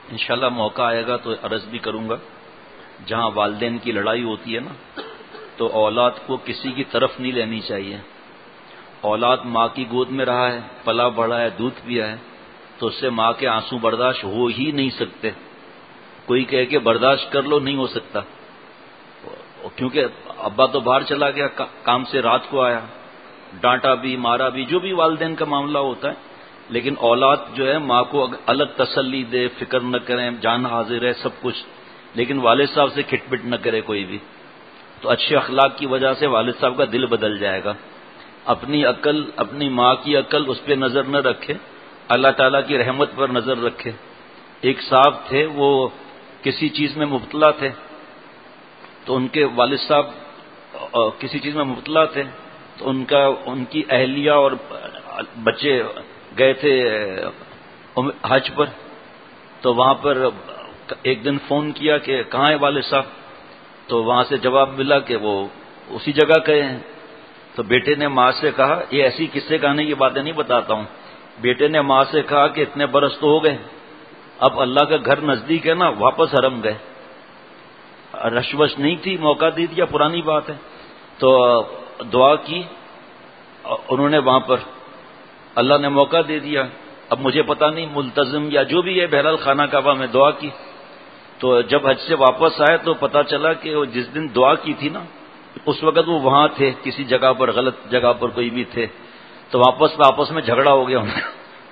انشاءاللہ موقع آئے گا تو عرض بھی کروں گا. جہاں والدین کی لڑائی ہوتی ہے نا تو اولاد کو کسی کی طرف نہیں لینی چاہیے. اولاد ماں کی گود میں رہا ہے، پلا بڑھا ہے، دودھ پیا ہے، تو اس سے ماں کے آنسو برداشت ہو ہی نہیں سکتے. کوئی کہے کہ برداشت کر لو، نہیں ہو سکتا، کیونکہ ابا تو باہر چلا گیا کام سے، رات کو آیا، ڈانٹا بھی مارا بھی، جو بھی والدین کا معاملہ ہوتا ہے. لیکن اولاد جو ہے ماں کو الگ تسلی دے، فکر نہ کریں، جان حاضر ہے سب کچھ، لیکن والد صاحب سے کھٹ پٹ نہ کرے کوئی بھی. تو اچھے اخلاق کی وجہ سے والد صاحب کا دل بدل جائے گا. اپنی عقل، اپنی ماں کی عقل اس پہ نظر نہ رکھے، اللہ تعالیٰ کی رحمت پر نظر رکھے. ایک صاحب تھے، وہ کسی چیز میں مبتلا تھے، تو ان کے والد صاحب کسی چیز میں مبتلا تھے، تو ان کی اہلیہ اور بچے گئے تھے حج پر. تو وہاں پر ایک دن فون کیا کہ کہاں ہے والد صاحب، تو وہاں سے جواب ملا کہ وہ اسی جگہ گئے ہیں. تو بیٹے نے ماں سے کہا، یہ ایسی قصے کہانی کی باتیں نہیں بتاتا ہوں، بیٹے نے ماں سے کہا کہ اتنے برس تو ہو گئے، اب اللہ کا گھر نزدیک ہے نا، واپس حرم گئے. رش وش نہیں تھی، موقع دے دیا، پرانی بات ہے. تو دعا کی انہوں نے وہاں پر، اللہ نے موقع دے دیا. اب مجھے پتہ نہیں ملتزم یا جو بھی ہے، بہرحال خانہ کعبہ میں دعا کی. تو جب حج سے واپس آئے تو پتہ چلا کہ وہ جس دن دعا کی تھی نا، اس وقت وہ وہاں تھے، کسی جگہ پر، غلط جگہ پر کوئی بھی تھے. تو آپس میں جھگڑا ہو گیا ان کا.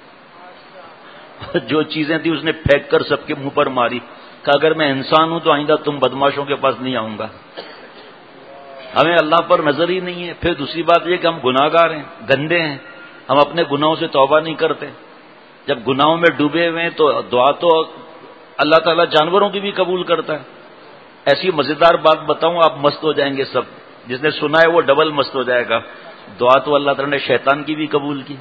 جو چیزیں تھی اس نے پھینک کر سب کے منہ پر ماری، کہ اگر میں انسان ہوں تو آئندہ تم بدماشوں کے پاس نہیں آؤں گا. ہمیں اللہ پر نظر ہی نہیں ہے. پھر دوسری بات یہ کہ ہم گناہ گار ہیں، گندے ہیں، ہم اپنے گناہوں سے توبہ نہیں کرتے. جب گناہوں میں ڈوبے ہوئے ہیں تو دعا تو اللہ تعالیٰ جانوروں کی بھی قبول کرتا ہے. ایسی مزیدار بات بتاؤں، آپ مست ہو جائیں گے سب. جس نے سنا ہے وہ ڈبل مست ہو جائے گا. دعا تو اللہ تعالیٰ نے شیطان کی بھی قبول کی.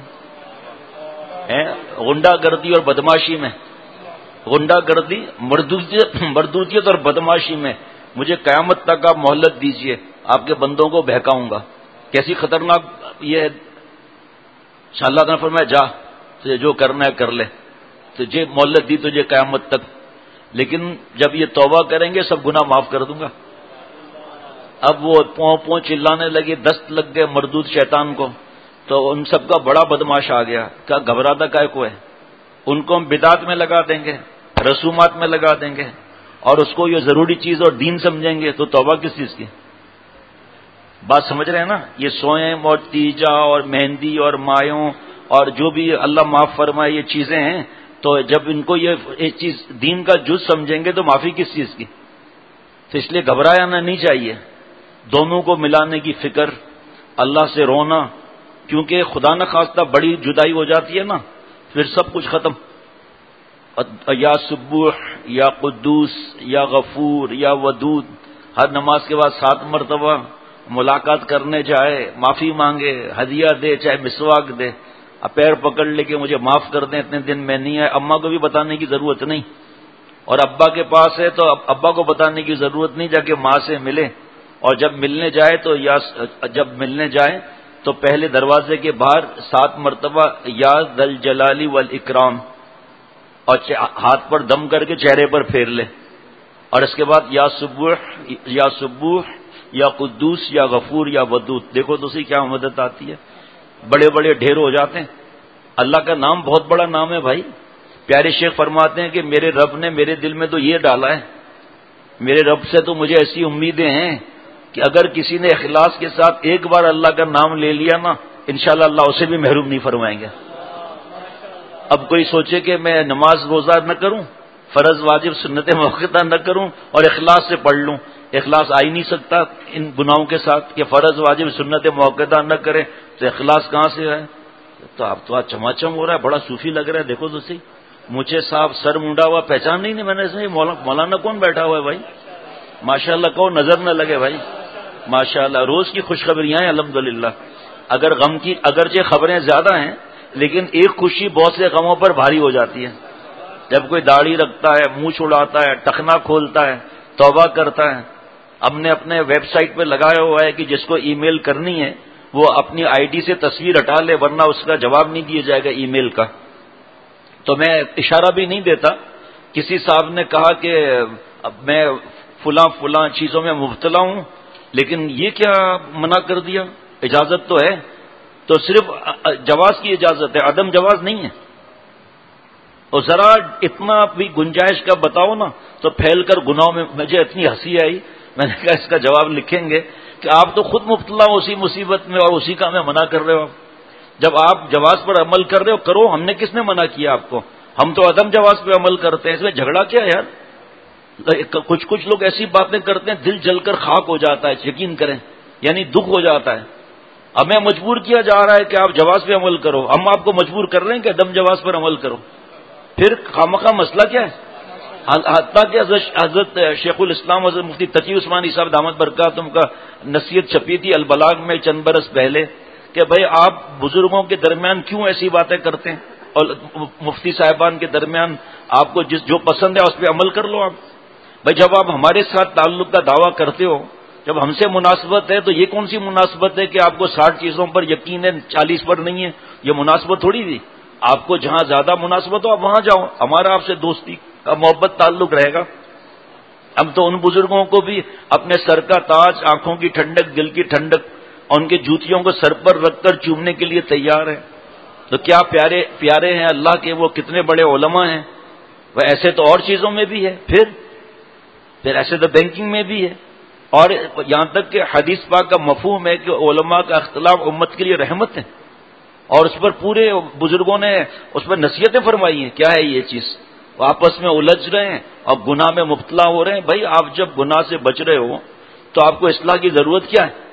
غنڈہ گردی اور بدماشی میں، غنڈہ گردی، مردودیت اور بدماشی میں مجھے قیامت تک آپ مہلت دیجئے، آپ کے بندوں کو بہکاؤں گا. کیسی خطرناک یہ ہے. اللہ تعالیٰ نے فرمایا جا، تجھے جو کرنا ہے کر لے، تجھے مہلت دی تجھے قیامت تک. لیکن جب یہ توبہ کریں گے سب گناہ معاف کر دوں گا. اب وہ پوں چلانے لگے، دست لگ گئے مردود شیطان کو. تو ان سب کا بڑا بدماش آ گیا، کیا گھبراتا کائے کو ہے. ان کو ہم بدعت میں لگا دیں گے، رسومات میں لگا دیں گے، اور اس کو یہ ضروری چیز اور دین سمجھیں گے، تو توبہ کس چیز کی. بات سمجھ رہے ہیں نا. یہ سوئم اور تیجا اور مہندی اور مایوں اور جو بھی اللہ معاف فرمائے یہ چیزیں ہیں، تو جب ان کو یہ ایک چیز دین کا جز سمجھیں گے تو معافی کس چیز کی. تو اس لیے گھبرانا نہیں چاہیے. دونوں کو ملانے کی فکر، اللہ سے رونا، کیونکہ خدا نہ خواستہ بڑی جدائی ہو جاتی ہے نا، پھر سب کچھ ختم. یا سبوح یا قدوس یا غفور یا ودود، ہر نماز کے بعد 7 مرتبہ ملاقات کرنے جائے، معافی مانگے، ہدیہ دے، چاہے مسواک دے، پیر پکڑ لے کے مجھے معاف کر دیں، اتنے دن میں نہیں آئے. اماں کو بھی بتانے کی ضرورت نہیں، اور ابا کے پاس ہے تو ابا کو بتانے کی ضرورت نہیں، جا کے ماں سے ملے. اور جب ملنے جائے تو پہلے دروازے کے باہر 7 مرتبہ یا ذل جلالی والاکرام، اور ہاتھ پر دم کر کے چہرے پر پھیر لے. اور اس کے بعد یا سبوح یا قدوس یا غفور یا ودود. دیکھو تو اسی کیا مدد آتی ہے. بڑے بڑے ڈھیر ہو جاتے ہیں. اللہ کا نام بہت بڑا نام ہے بھائی. پیارے شیخ فرماتے ہیں کہ میرے رب نے میرے دل میں تو یہ ڈالا ہے، میرے رب سے تو مجھے ایسی امیدیں ہیں کہ اگر کسی نے اخلاص کے ساتھ ایک بار اللہ کا نام لے لیا نا، انشاءاللہ اللہ اسے بھی محروم نہیں فرمائیں گے. اب کوئی سوچے کہ میں نماز روزہ نہ کروں، فرض واجب سنت موقتہ نہ کروں اور اخلاص سے پڑھ لوں. اخلاص آ ہی نہیں سکتا ان گناہوں کے ساتھ کہ فرض واجب سنت موقتہ نہ کرے تو اخلاص کہاں سے ہے. تو اب تو آج چماچم ہو رہا ہے، بڑا صوفی لگ رہا ہے. دیکھو تو صحیح، مجھے صاحب سر مونڈا ہوا پہچان نہیں میں نے صحیح. مولانا کون بیٹھا ہوا ہے بھائی؟ ماشاءاللہ کو نظر نہ لگے بھائی. ماشاءاللہ روز کی خوشخبریاں ہیں الحمدللہ. اگر غم کی اگرچہ خبریں زیادہ ہیں، لیکن ایک خوشی بہت سے غموں پر بھاری ہو جاتی ہے. جب کوئی داڑھی رکھتا ہے، منہ چھڑاتا ہے، ٹخنا کھولتا ہے، توبہ کرتا ہے. ہم نے اپنے ویب سائٹ پہ لگایا ہوا ہے کہ جس کو ای میل کرنی ہے وہ اپنی آئی ڈی سے تصویر ہٹا لے، ورنہ اس کا جواب نہیں دیا جائے گا ای میل کا. تو میں اشارہ بھی نہیں دیتا، کسی صاحب نے کہا کہ اب میں فلاں چیزوں میں مبتلا ہوں، لیکن یہ کیا منع کر دیا؟ اجازت تو ہے، تو صرف جواز کی اجازت ہے، عدم جواز نہیں ہے۔ اور ذرا اتنا بھی گنجائش کا بتاؤ نا تو پھیل کر گناہوں میں۔ مجھے اتنی ہنسی آئی، میں نے کہا اس کا جواب لکھیں گے کہ آپ تو خود مبتلا ہو اسی مصیبت میں اور اسی کا ہمیں منع کر رہے ہو۔ جب آپ جواز پر عمل کر رہے ہو کرو، ہم نے کس نے منع کیا آپ کو؟ ہم تو عدم جواز پہ عمل کرتے ہیں، اس میں جھگڑا کیا یار؟ کچھ لوگ ایسی باتیں کرتے ہیں دل جل کر خاک ہو جاتا ہے، یقین کریں، یعنی دکھ ہو جاتا ہے۔ ہمیں مجبور کیا جا رہا ہے کہ آپ جواز پہ عمل کرو، ہم آپ کو مجبور کر رہے ہیں کہ عدم جواز پر عمل کرو، پھر خامخواہ مسئلہ کیا ہے؟ حتیٰ کہ حضرت شیخ الاسلام حضرت مفتی تقی عثمانی صاحب دامت برکاتہم کا نصیحت چھپی تھی البلاغ میں چند برس پہلے کہ بھائی آپ بزرگوں کے درمیان کیوں ایسی باتیں کرتے ہیں، اور مفتی صاحبان کے درمیان آپ کو جو پسند ہے اس پہ عمل کر لو آپ۔ بھائی جب آپ ہمارے ساتھ تعلق کا دعویٰ کرتے ہو، جب ہم سے مناسبت ہے تو یہ کون سی مناسبت ہے کہ آپ کو 60 چیزوں پر یقین ہے 40 پر نہیں ہے؟ یہ مناسبت تھوڑی تھی۔ آپ کو جہاں زیادہ مناسبت ہو آپ وہاں جاؤ، ہمارا آپ سے دوستی کا محبت تعلق رہے گا۔ ہم تو ان بزرگوں کو بھی اپنے سر کا تاج، آنکھوں کی ٹھنڈک، دل کی ٹھنڈک، اور ان کی جوتیوں کو سر پر رکھ کر چومنے کے لیے تیار ہیں۔ تو کیا پیارے ہیں اللہ کے، وہ کتنے بڑے علماء ہیں۔ وہ ایسے تو اور چیزوں میں بھی ہے، پھر ایسے تو بینکنگ میں بھی ہے، اور یہاں تک کہ حدیث پاک کا مفہوم ہے کہ علماء کا اختلاف امت کے لیے رحمت ہے، اور اس پر پورے بزرگوں نے اس پر نصیحتیں فرمائی ہیں۔ کیا ہے یہ چیز؟ وہ آپس میں الجھ رہے ہیں اور گناہ میں مبتلا ہو رہے ہیں۔ بھائی آپ جب گناہ سے بچ رہے ہو تو آپ کو اصلاح کی ضرورت کیا ہے؟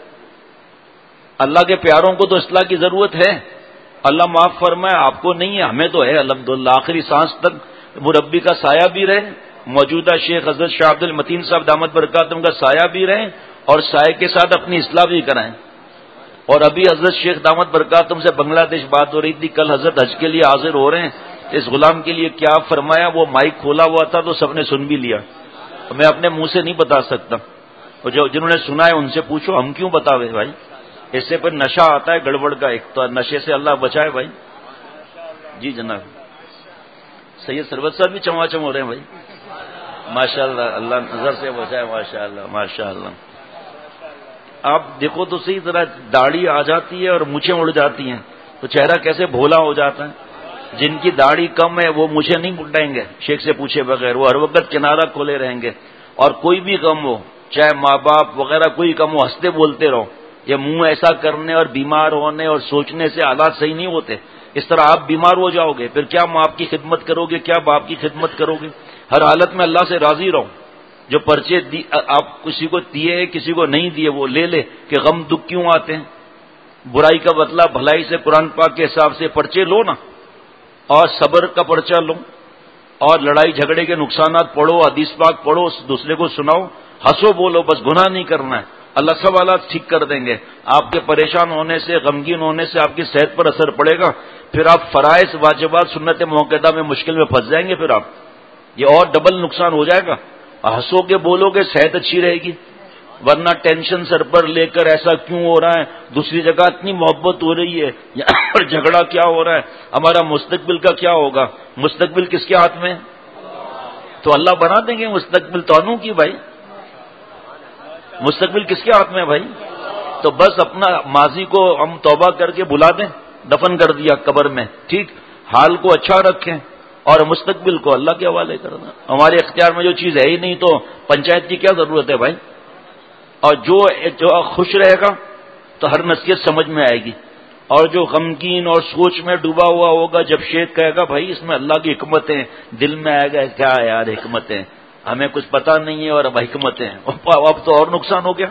اللہ کے پیاروں کو تو اصلاح کی ضرورت ہے، اللہ معاف فرمائے، آپ کو نہیں ہے، ہمیں تو ہے الحمدللہ۔ آخری سانس تک مربی کا سایہ بھی رہے، موجودہ شیخ حضرت شاہ عبد المتین صاحب دامت برکاتہم کا سایہ بھی رہے، اور سایہ کے ساتھ اپنی اصلاح بھی کرائیں۔ اور ابھی حضرت شیخ دامت برکاتہم سے بنگلہ دیش بات ہو رہی تھی، کل حضرت حج کے لیے حاضر ہو رہے ہیں، اس غلام کے لیے کیا فرمایا، وہ مائک کھولا ہوا تھا تو سب نے سن بھی لیا، میں اپنے منہ سے نہیں بتا سکتا، اور جنہوں نے سنا ہے ان سے پوچھو، ہم کیوں بتاوے بھائی؟ اس سے پھر نشہ آتا ہے گڑبڑ کا، ایک تو نشے سے اللہ بچائے بھائی۔ جی جناب، سید سرور صاحب بھی چماچم ہو رہے ہیں بھائی، ماشاء اللہ، اللہ نظر سے بچائے، ماشاء اللہ ماشاء اللہ۔ آپ دیکھو تو صحیح، طرح داڑھی آ جاتی ہے اور مونچھیں اڑ جاتی ہیں تو چہرہ کیسے بھولا ہو جاتا ہے۔ جن کی داڑھی کم ہے وہ مونچھیں نہیں مڈائیں گے شیخ سے پوچھے بغیر، وہ ہر وقت کنارہ کھولے رہیں گے، اور کوئی بھی غم ہو، چاہے ماں باپ وغیرہ کوئی غم ہو، ہنستے بولتے رہو۔ یہ منہ ایسا کرنے اور بیمار ہونے اور سوچنے سے حالات صحیح نہیں ہوتے۔ اس طرح آپ بیمار ہو جاؤ گے، پھر کیا ماں کی خدمت کرو گے، کیا باپ کی خدمت کرو گے؟ ہر حالت میں اللہ سے راضی رہو۔ جو پرچے آپ کسی کو دیے کسی کو نہیں دیے وہ لے لے کہ غم دکھ کیوں آتے ہیں۔ برائی کا بدلہ بھلائی سے، قرآن پاک کے حساب سے پرچے لو نا، اور صبر کا پرچہ لو، اور لڑائی جھگڑے کے نقصانات پڑھو، حدیث پاک پڑھو، دوسرے کو سناؤ، ہنسو بولو، بس گناہ نہیں کرنا ہے، اللہ سب حالات ٹھیک کر دیں گے۔ آپ کے پریشان ہونے سے، غمگین ہونے سے آپ کی صحت پر اثر پڑے گا، پھر آپ فرائض واجبات سنت موقدہ میں مشکل میں پھنس جائیں گے، پھر آپ یہ اور ڈبل نقصان ہو جائے گا۔ ہنسو گے بولو گے صحت اچھی رہے گی، ورنہ ٹینشن سر پر لے کر ایسا کیوں ہو رہا ہے، دوسری جگہ اتنی محبت ہو رہی ہے، یہاں پر جھگڑا کیا ہو رہا ہے، ہمارا مستقبل کا کیا ہوگا؟ مستقبل کس کے ہاتھ میں؟ تو اللہ بنا دیں گے مستقبل تو کی بھائی، مستقبل کس کے ہاتھ میں بھائی؟ تو بس اپنا ماضی کو ہم توبہ کر کے بلا دیں، دفن کر دیا قبر میں، ٹھیک، حال کو اچھا رکھیں اور مستقبل کو اللہ کے حوالے کرنا۔ ہمارے اختیار میں جو چیز ہے ہی نہیں تو پنچایت کی کیا ضرورت ہے بھائی؟ اور جو خوش رہے گا تو ہر نصیحت سمجھ میں آئے گی، اور جو غمگین اور سوچ میں ڈوبا ہوا ہوگا جب شیخ کہے گا بھائی اس میں اللہ کی حکمتیں، دل میں آئے گا کیا یار حکمتیں، ہمیں کچھ پتا نہیں ہے اور اب حکمتیں، اب تو اور نقصان ہو گیا۔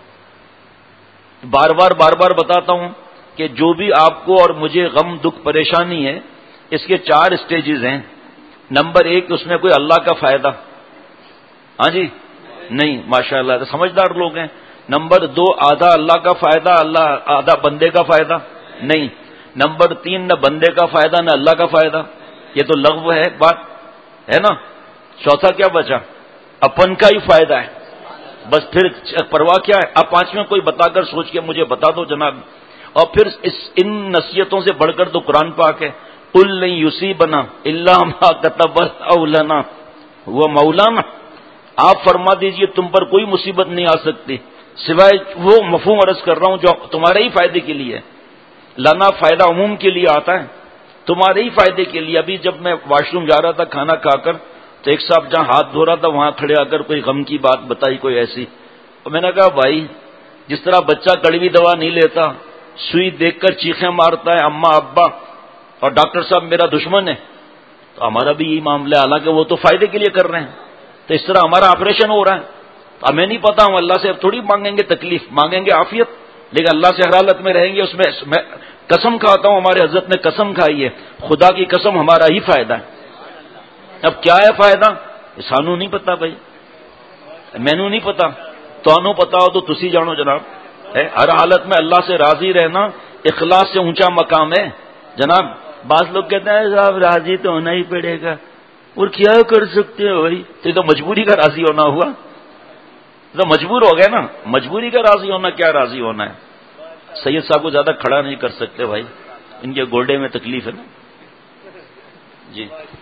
بار بار بتاتا ہوں کہ جو بھی آپ کو اور مجھے غم دکھ پریشانی ہے، اس کے 4 اسٹیجز ہیں۔ نمبر 1 اس میں کوئی اللہ کا فائدہ، ہاں جی نہیں، ماشاءاللہ سمجھدار لوگ ہیں۔ نمبر 2 آدھا اللہ کا فائدہ، آدھا بندے کا فائدہ نہیں۔ نمبر 3 نہ بندے کا فائدہ نہ اللہ کا فائدہ، یہ تو لغو ہے بات ہے نا۔ چوتھا کیا بچا؟ اپن کا ہی فائدہ ہے، بس پھر پرواہ کیا ہے؟ اب 5ویں کوئی بتا کر سوچ کے مجھے بتا دو جناب۔ اور پھر ان نصیحتوں سے بڑھ کر تو قرآن پاک ہے، قل لن یصیبنا الا ما كتب لنا، وہ مولانا آپ فرما دیجئے تم پر کوئی مصیبت نہیں آ سکتی سوائے وہ مفہوم عرض کر رہا ہوں جو تمہارے ہی فائدے کے لیے لانا فائدہ عموم کے لیے آتا ہے تمہارے ہی فائدے کے لیے. ابھی جب میں واش روم جا رہا تھا کھانا کھا کر تو ایک صاحب جہاں ہاتھ دھو رہا تھا وہاں کھڑے آ کر کوئی غم کی بات بتائی کوئی ایسی اور میں نے کہا بھائی جس طرح بچہ کڑوی دوا نہیں لیتا سوئی دیکھ کر چیخیں مارتا ہے اماں ابا اور ڈاکٹر صاحب میرا دشمن ہے تو ہمارا بھی یہی معاملہ ہے حالانکہ وہ تو فائدے کے لیے کر رہے ہیں تو اس طرح ہمارا آپریشن ہو رہا ہے تو ہمیں نہیں پتا ہم اللہ سے تھوڑی مانگیں گے تکلیف مانگیں گے عافیت لیکن اللہ سے ہر حالت میں رہیں گے اس میں قسم کھاتا ہوں ہمارے حضرت نے قسم کھائی ہے خدا کی قسم ہمارا ہی فائدہ ہے. اب کیا ہے فائدہ سانو نہیں پتا بھائی مینو نہیں پتا تو پتا ہو تو تسی جانو جناب ہر حالت میں اللہ سے راضی رہنا اخلاص سے اونچا مقام ہے جناب. بعض لوگ کہتے ہیں صاحب راضی تو ہونا ہی پڑے گا اور کیا کر سکتے ہو بھائی تو مجبوری کا راضی ہونا ہوا تو مجبور ہو گئے نا مجبوری کا راضی ہونا کیا راضی ہونا ہے. سید صاحب کو زیادہ کھڑا نہیں کر سکتے بھائی ان کے گوڈے میں تکلیف ہے نا جی.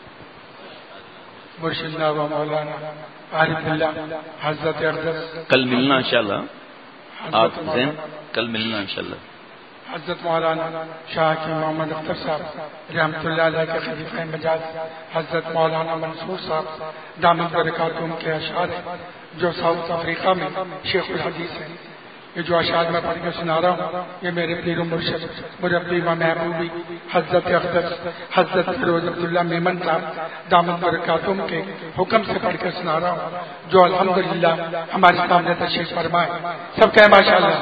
مرشدنا و مولانا عارف اللہ حضرت اقدس کل ملنا انشاءاللہ آپ زین کل ملنا انشاءاللہ. حضرت مولانا شاہ کی محمد اختر صاحب رحمۃ اللہ علیہ کے خلیفہ مجاز حضرت مولانا منصور صاحب دامت برکاتہم کے اشعار جو ساؤتھ افریقہ میں شیخ الحدیث ہیں. یہ جو اشعار میں پڑھ کے سنا رہا ہوں یہ میرے پیر و مرشد مربی و محبوبی حضرت اقدس حضرت فیروز عبداللہ میمن صاحب دامت برکاتہم کے حکم سے پڑھ کے سنا رہا ہوں جو الحمدللہ ہمارے سامنے تشریف فرمائے. سب کہیں ماشاءاللہ.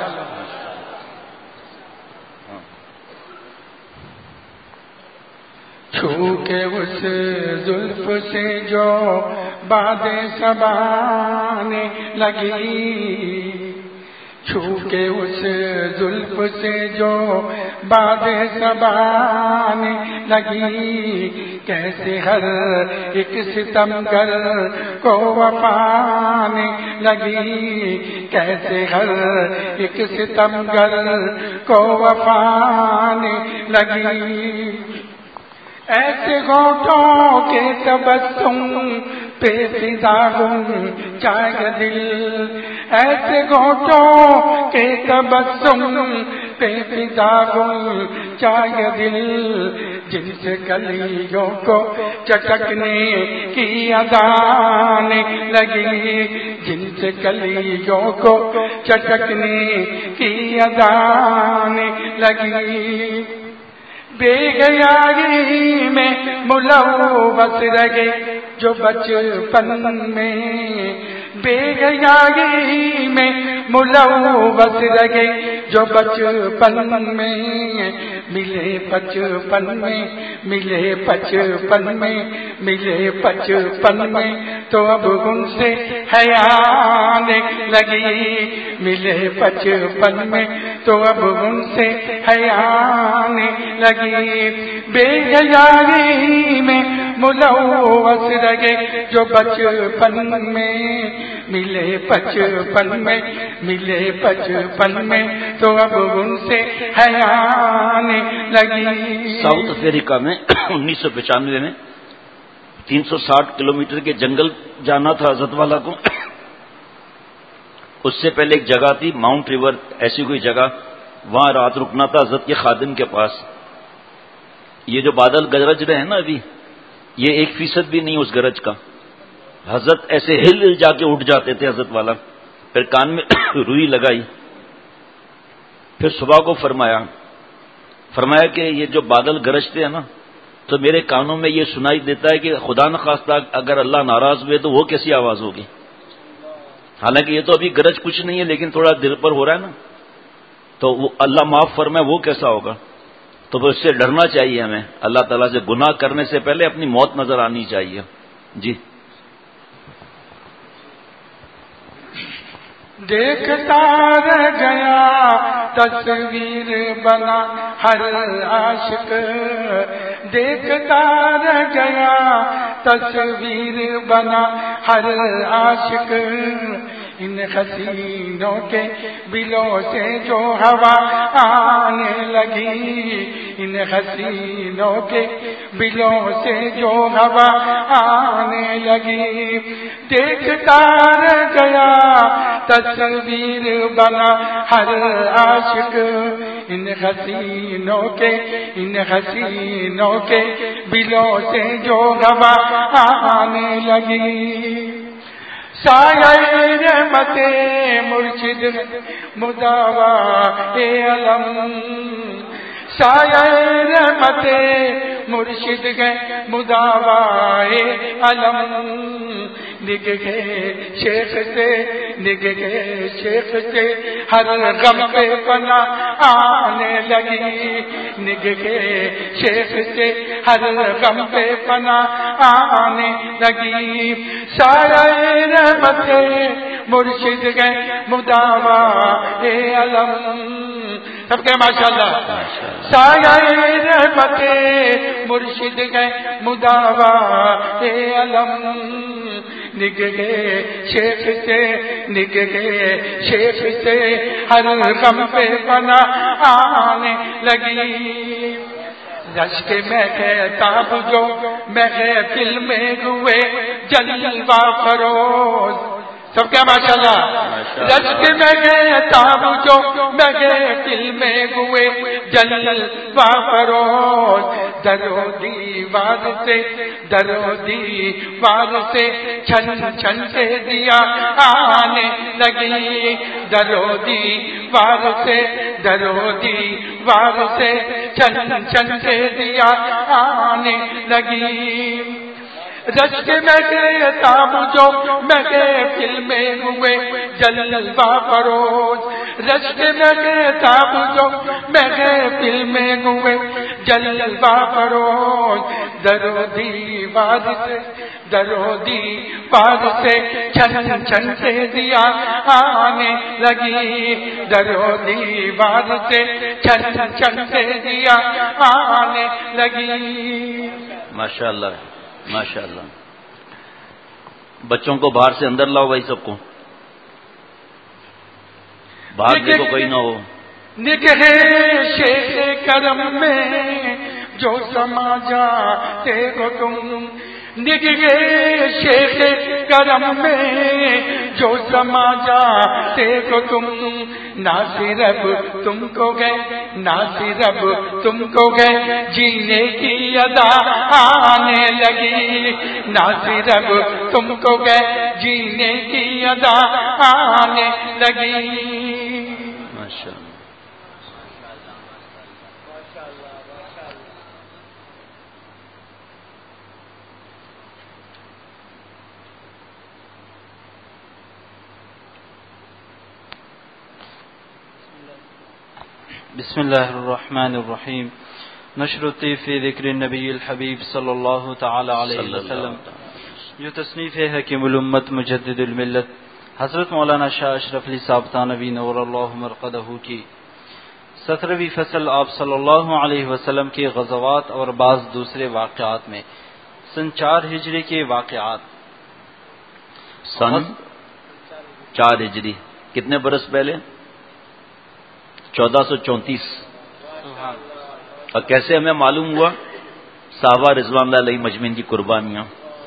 چھو کے اس زلف سے جو باد سبانے لگی چھو کے اس زلف سے جو باد سبانے لگی کیسے ہر ایک ستمگر کو وفانے لگی کیسے ہر ایک ستمگر کو وفانے لگی ایسے گھونٹوں کے تبسم پہ فضا ہوں چاہے دل ایسے گھونٹوں کے تبسم پہ فضا ہوں چاہے دل جن سے کلیوں کو چٹکنے کی اذان لگی جن سے کلیوں کو چٹکنے کی اذان لگی بے گیاری میں ملوث رہے جو بچپن میں بے گیاری میں ملوث رہے جو بچپن میں ملے بچپن میں ملے بچپن میں ملے بچپن میں تو اب ان سے حیا آنے لگی ملے بچپن میں تو اب ان سے حیا آنے لگی بے گیاری میں ملوث رہے جو بچپن میں ملے بچپن میں ملے بچپن میں تو اب ان سے حیا آنے لگی. ساؤتھ افریقہ میں 1995 میں 360 کلومیٹر کے جنگل جانا تھا حضرت والا کو. اس سے پہلے ایک جگہ تھی ماؤنٹ ریور ایسی کوئی جگہ وہاں رات رکنا تھا حضرت کے خادم کے پاس. یہ جو بادل گرج رہے ہیں نا ابھی یہ 1% بھی نہیں اس گرج کا. حضرت ایسے ہل جا کے اٹھ جاتے تھے حضرت والا پھر کان میں روئی لگائی پھر صبح کو فرمایا کہ یہ جو بادل گرجتے ہیں نا تو میرے کانوں میں یہ سنائی دیتا ہے کہ خدا نخواستہ اگر اللہ ناراض ہوئے تو وہ کیسی آواز ہوگی. حالانکہ یہ تو ابھی گرج کچھ نہیں ہے لیکن تھوڑا دل پر ہو رہا ہے نا تو وہ اللہ معاف فرمائے وہ کیسا ہوگا. تو اس سے ڈرنا چاہیے ہمیں اللہ تعالیٰ سے. گناہ کرنے سے پہلے اپنی موت نظر آنی چاہیے. جی دیکھتا رہ گیا تصویر بنا ہر عاشق دیکھتا رہ گیا تصویر بنا ہر عاشق ان حسینوں کے بلوں سے جو ہوا آنے لگی، ان حسینوں کے بلوں سے جو ہوا آنے لگی، دیکھتا رہ گیا تصویر بنا ہر عاشق، ان حسینوں کے بلوں سے جو ہوا آنے لگی، سایہ رحمت مرشد مداوا علم، سایہ رحمت مرشد گئے مداوا علم، نگہ شیخ سے ہر غم پہ پناہ آنے لگی، نگہ شیخ سے ہر غم پہ پناہ آنے لگی، سایہ رحمت مرشد گئے مداوا علم، سب کے ماشاءاللہ، سایہ رحمت مرشد گئے مداوا علم، نگہ شیخ سے ہر غم پہ پناہ آنے لگی، رشک میں خطاب جو محفل میں ہوئے جلوہ فروز، سب کیا ماشاءاللہ، رشک میں خطاب جو محفل میں ہوئے جلوہ فروز، درو دیوار سے چھن سے دیا آنے لگی، درو دیوار سے چھن سے دیا آنے لگی، رشک میں خطاب جو محفل میں ہوئے جلوہ فروز، رشک میں خطاب جو محفل میں ہوئے جلوہ فروز، درو دیوار سے چھن سے دیا آنے لگی، درو دیوار سے چھن سے دیا آنے لگی، ماشاءاللہ ماشاءاللہ۔ بچوں کو باہر سے اندر لاؤ بھائی، سب کو باہر دیکھو کوئی نہ ہو، نگہ شیخ کرم میں جو سما جاتے ہو تم، نگہ شیخ کرم میں جو سما جاتے ہو تم، ناصرب تم کو گئے جینے کی ادا آنے لگی، ناصرب تم کو گئے جینے کی ادا آنے لگی، ماشاءاللہ۔ بسم اللہ الرحمن الرحیم، نشرتی فی ذکر النبی الحبیب صلی اللہ تعالی علیہ وسلم، جو تصنیف ہے حکیم الامت مجدد الملت حضرت مولانا شاہ اشرف علی صاحب تھانوی نور اللہ مرقدہ کی 17ویں فصل آپ صلی اللہ علیہ وسلم کے غزوات اور بعض دوسرے واقعات میں سن 4 ہجری کے واقعات، سن 4 ہجری کتنے برس پہلے؟ 1434۔ اور کیسے ہمیں معلوم ہوا؟ صحابہ رضوان اللہ علیہ مجمعین کی قربانیاں،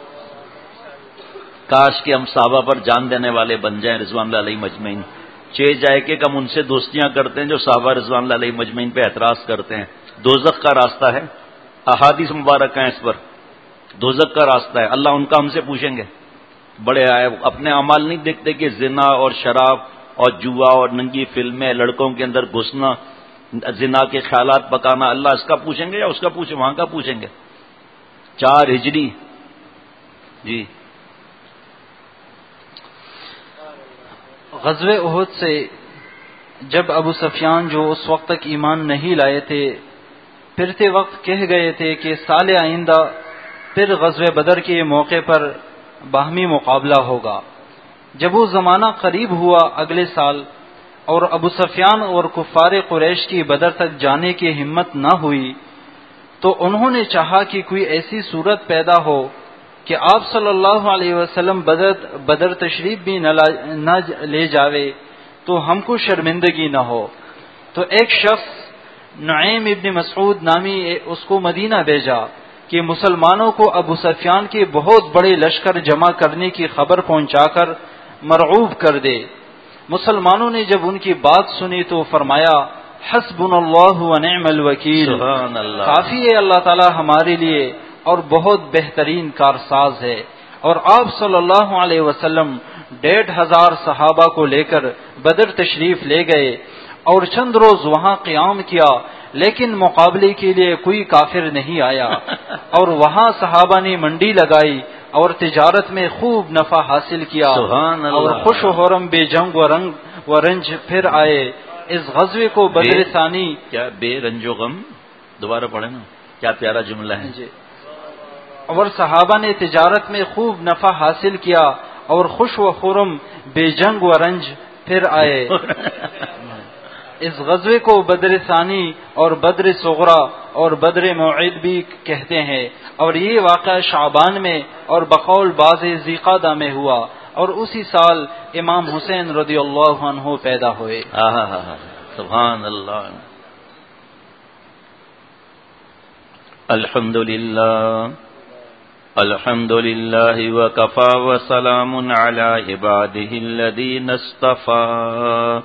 کاش کہ ہم صحابہ پر جان دینے والے بن جائیں رضوان اللہ علیہ مجمعین، جائے کہ ہم ان سے دوستیاں کرتے ہیں جو صحابہ رضوان اللہ علیہ مجمعین پہ اعتراض کرتے ہیں۔ دوزخ کا راستہ ہے، احادیث مبارک ہیں اس پر، دوزخ کا راستہ ہے، اللہ ان کا ہم سے پوچھیں گے۔ بڑے آئے اپنے اعمال نہیں دیکھتے کہ زنا اور شراب اور جوا اور ننگی فلمیں، لڑکوں کے اندر گھسنا، زنا کے خیالات پکانا، اللہ اس کا پوچھیں گے یا اس کا پوچھیں، وہاں کا پوچھیں گے۔ 4 ہجری جی۔ غزوہ احد سے جب ابو سفیان جو اس وقت تک ایمان نہیں لائے تھے پھرتے وقت کہہ گئے تھے کہ سال آئندہ پھر غزوہ بدر کے موقع پر باہمی مقابلہ ہوگا، جب وہ زمانہ قریب ہوا اگلے سال اور ابو سفیان اور کفار قریش کی بدر تک جانے کی ہمت نہ ہوئی تو انہوں نے چاہا کہ کوئی ایسی صورت پیدا ہو کہ آپ صلی اللہ علیہ وسلم بدر تشریف بھی نہ لے جاوے تو ہم کو شرمندگی نہ ہو. تو ایک شخص نعیم ابن مسعود نامی اس کو مدینہ بھیجا کہ مسلمانوں کو ابو سفیان کے بہت بڑے لشکر جمع کرنے کی خبر پہنچا کر مرعوب کر دے. مسلمانوں نے جب ان کی بات سنی تو فرمایا حسبنا اللہ ونعم الوکیل، سبحان اللہ، کافی ہے اللہ تعالی ہمارے لیے اور بہت بہترین کارساز ہے. اور آپ صلی اللہ علیہ وسلم 1,500 صحابہ کو لے کر بدر تشریف لے گئے اور چند روز وہاں قیام کیا، لیکن مقابلے کے لیے کوئی کافر نہیں آیا. اور وہاں صحابہ نے منڈی لگائی اور تجارت میں خوب نفع حاصل کیا، سبحان اللہ، اور خوش و خرم بے جنگ و رنج پھر آئے. اس غزوے کو بدر ثانی، کیا بے رنج و غم، دوبارہ پڑھیں نا، کیا پیارا جملہ ہے. جی. اور صحابہ نے تجارت میں خوب نفع حاصل کیا اور خوش و خرم بے جنگ و رنج پھر آئے. اس غزوے کو بدر ثانی اور بدر صغرا اور بدر موعد بھی کہتے ہیں، اور یہ واقعہ شعبان میں اور بقول بعض ذیقعدہ میں ہوا، اور اسی سال امام حسین رضی اللہ عنہ پیدا ہوئے. سبحان اللہ. الحمد للہ وکفا وسلام علی عباده الذین اصطفى.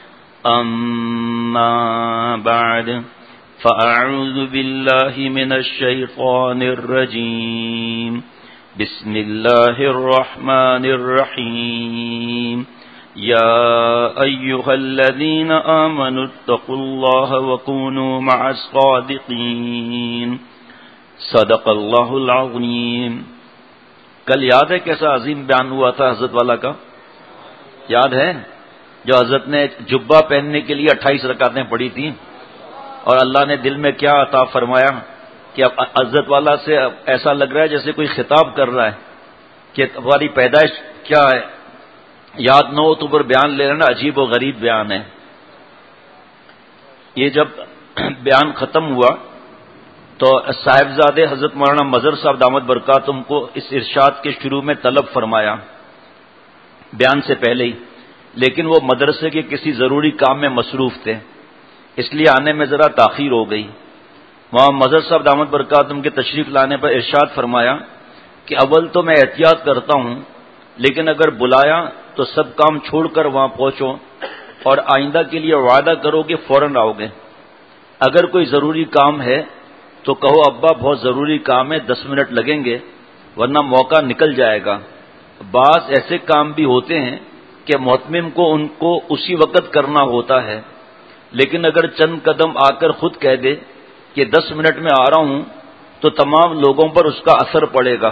اما بعد فاعوذ باللہ من الشیطان الرجیم. بسم اللہ الرحمن الرحیم. یا ایہا الذین آمنوا اتقوا اللہ وکونوا مع الصادقین. صدق اللہ العظیم. کل یاد ہے کیسا عظیم بیان ہوا تھا حضرت والا کا؟ یاد ہے جو حضرت نے جبہ پہننے کے لیے 28 رکعتیں پڑھی تھیں، اور اللہ نے دل میں کیا عطا فرمایا کہ اب حضرت والا سے ایسا لگ رہا ہے جیسے کوئی خطاب کر رہا ہے کہ ہماری پیدائش کیا ہے. یاد نہ ہو تو پر بیان لے لینا، عجیب و غریب بیان ہے. یہ جب بیان ختم ہوا تو صاحبزادے حضرت مولانا مظہر صاحب دامت برکاتہم کو اس ارشاد کے شروع میں طلب فرمایا بیان سے پہلے ہی، لیکن وہ مدرسے کے کسی ضروری کام میں مصروف تھے، اس لیے آنے میں ذرا تاخیر ہو گئی. مولانا مظہر صاحب دامت برکاتہم کے تشریف لانے پر ارشاد فرمایا کہ اول تو میں احتیاط کرتا ہوں، لیکن اگر بلایا تو سب کام چھوڑ کر وہاں پہنچو، اور آئندہ کے لیے وعدہ کرو کہ فوراً آؤ گے. اگر کوئی ضروری کام ہے تو کہو ابا بہت ضروری کام ہے، 10 منٹ لگیں گے ورنہ موقع نکل جائے گا. بعض ایسے کام بھی ہوتے ہیں کہ محتمم کو ان کو اسی وقت کرنا ہوتا ہے، لیکن اگر چند قدم آ کر خود کہہ دے کہ 10 منٹ میں آ رہا ہوں تو تمام لوگوں پر اس کا اثر پڑے گا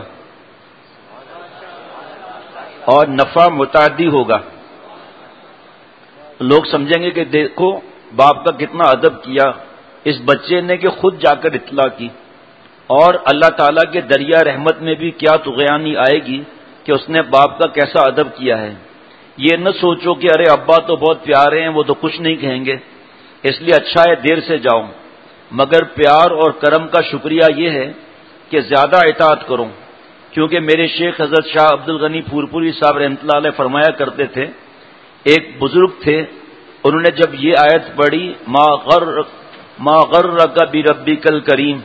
اور نفع متعدی ہوگا. لوگ سمجھیں گے کہ دیکھو باپ کا کتنا ادب کیا اس بچے نے کہ خود جا کر اطلاع کی، اور اللہ تعالیٰ کے دریا رحمت میں بھی کیا طغیانی آئے گی کہ اس نے باپ کا کیسا ادب کیا ہے. یہ نہ سوچو کہ ارے ابا تو بہت پیارے ہیں وہ تو کچھ نہیں کہیں گے، اس لیے اچھا ہے دیر سے جاؤ. مگر پیار اور کرم کا شکریہ یہ ہے کہ زیادہ اطاعت کرو، کیونکہ میرے شیخ حضرت شاہ عبد الغنی پھورپوری صاحب رحمۃ اللہ علیہ فرمایا کرتے تھے، ایک بزرگ تھے، انہوں نے جب یہ آیت پڑھی ما غرک بربک الکریم،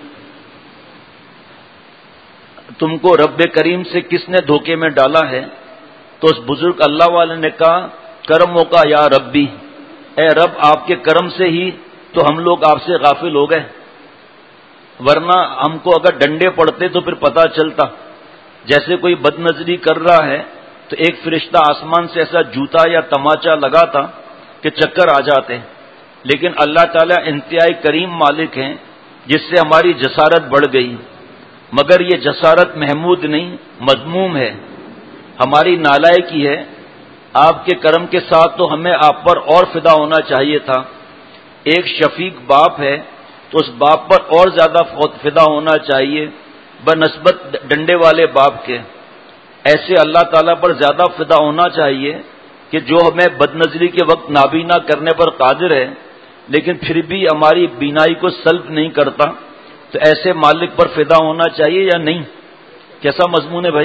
تم کو رب کریم سے کس نے دھوکے میں ڈالا ہے، تو اس بزرگ اللہ والے نے کہا کرموں کا یا ربی، اے رب آپ کے کرم سے ہی تو ہم لوگ آپ سے غافل ہو گئے، ورنہ ہم کو اگر ڈنڈے پڑتے تو پھر پتہ چلتا. جیسے کوئی بد نظری کر رہا ہے تو ایک فرشتہ آسمان سے ایسا جوتا یا تماچا لگاتا کہ چکر آ جاتے. لیکن اللہ تعالیٰ انتہائی کریم مالک ہیں جس سے ہماری جسارت بڑھ گئی، مگر یہ جسارت محمود نہیں مذموم ہے، ہماری نالائکی ہے. آپ کے کرم کے ساتھ تو ہمیں آپ پر اور فدا ہونا چاہیے تھا. ایک شفیق باپ ہے تو اس باپ پر اور زیادہ فدا ہونا چاہیے بنسبت ڈنڈے والے باپ کے. ایسے اللہ تعالیٰ پر زیادہ فدا ہونا چاہیے کہ جو ہمیں بد نظری کے وقت نابینا کرنے پر قادر ہے لیکن پھر بھی ہماری بینائی کو سلب نہیں کرتا. تو ایسے مالک پر فدا ہونا چاہیے یا نہیں؟ کیسا مضمون ہے بھائی؟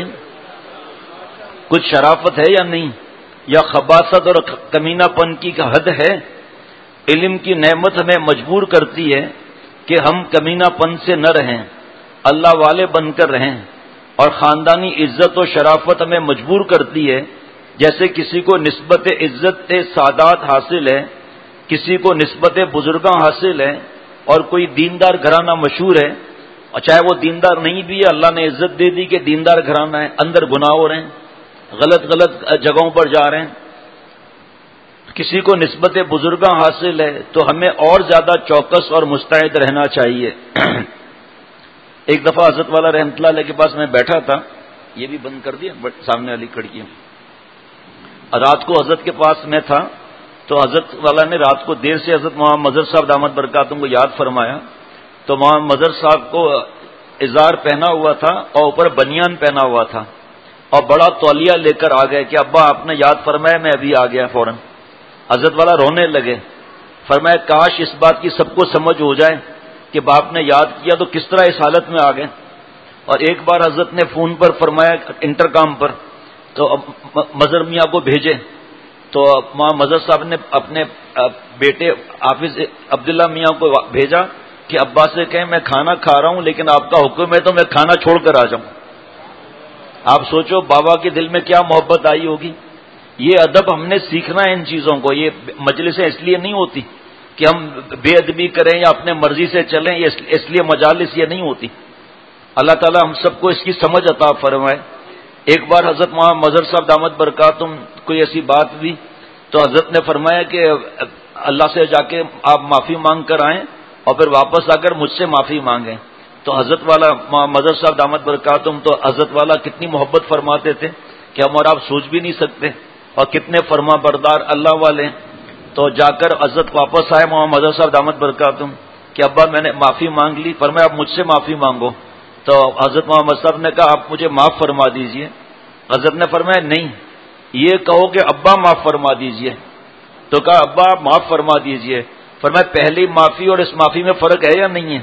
کچھ شرافت ہے یا نہیں، یا خباثت اور کمینہ پن کی حد ہے؟ علم کی نعمت ہمیں مجبور کرتی ہے کہ ہم کمینہ پن سے نہ رہیں، اللہ والے بن کر رہیں، اور خاندانی عزت و شرافت ہمیں مجبور کرتی ہے، جیسے کسی کو نسبت عزت سادات حاصل ہے، کسی کو نسبت بزرگاں حاصل ہے، اور کوئی دیندار گھرانہ مشہور ہے، اور چاہے وہ دیندار نہیں بھی ہے، اللہ نے عزت دے دی کہ دیندار گھرانہ ہے، اندر گناہ ہو رہے ہیں، غلط جگہوں پر جا رہے ہیں، کسی کو نسبت بزرگاں حاصل ہے، تو ہمیں اور زیادہ چوکس اور مستعد رہنا چاہیے۔ ایک دفعہ حضرت والا رحمۃ اللہ علیہ کے پاس میں بیٹھا تھا، یہ بھی بند کر دیا سامنے والی کھڑکیاں، رات کو حضرت کے پاس میں تھا، تو حضرت والا نے رات کو دیر سے حضرت مولانا مظہر صاحب دامت برکاتہم کو یاد فرمایا، تو مولانا مظہر صاحب کو ازار پہنا ہوا تھا اور اوپر بنیان پہنا ہوا تھا، اور بڑا تولیہ لے کر آ گئے کہ ابا آپ نے یاد فرمایا، میں ابھی آ گیا فوراً۔ حضرت والا رونے لگے، فرمایا کاش اس بات کی سب کو سمجھ ہو جائے کہ باپ نے یاد کیا تو کس طرح اس حالت میں آ گئے۔ اور ایک بار حضرت نے فون پر فرمایا انٹرکام پر، تو مظہر میاں کو بھیجے، تو مظہر صاحب نے اپنے بیٹے حافظ عبداللہ میاں کو بھیجا کہ ابا سے کہیں میں کھانا کھا رہا ہوں لیکن آپ کا حکم ہے تو میں کھانا چھوڑ کر آ جاؤں۔ آپ سوچو بابا کے دل میں کیا محبت آئی ہوگی۔ یہ ادب ہم نے سیکھنا ہے ان چیزوں کو، یہ مجلسیں اس لیے نہیں ہوتی کہ ہم بے ادبی کریں یا اپنے مرضی سے چلیں، اس لیے مجالس یہ نہیں ہوتی۔ اللہ تعالی ہم سب کو اس کی سمجھ عطا فرمائے۔ ایک بار حضرت مولانا مظہر صاحب دامت برکاتہم کوئی ایسی بات ہوئی، تو حضرت نے فرمایا کہ اللہ سے جا کے آپ معافی مانگ کر آئیں اور پھر واپس آ کر مجھ سے معافی مانگیں۔ تو حضرت والا مظہر صاحب دامت برکاتہم، تو حضرت والا کتنی محبت فرماتے تھے کہ ہم اور آپ سوچ بھی نہیں سکتے، اور کتنے فرما بردار اللہ والے۔ تو جا کر حضرت واپس آئے مولانا مظہر صاحب دامت برکاتہم کہ ابا میں نے معافی مانگ لی، فرمایا آپ مجھ سے معافی مانگو۔ تو حضرت محمد صاحب نے کہا آپ مجھے معاف فرما دیجئے۔ حضرت نے فرمایا نہیں، یہ کہو کہ ابا معاف فرما دیجئے۔ تو کہا ابا آپ معاف فرما دیجئے۔ فرمایا پہلی معافی اور اس معافی میں فرق ہے یا نہیں ہے؟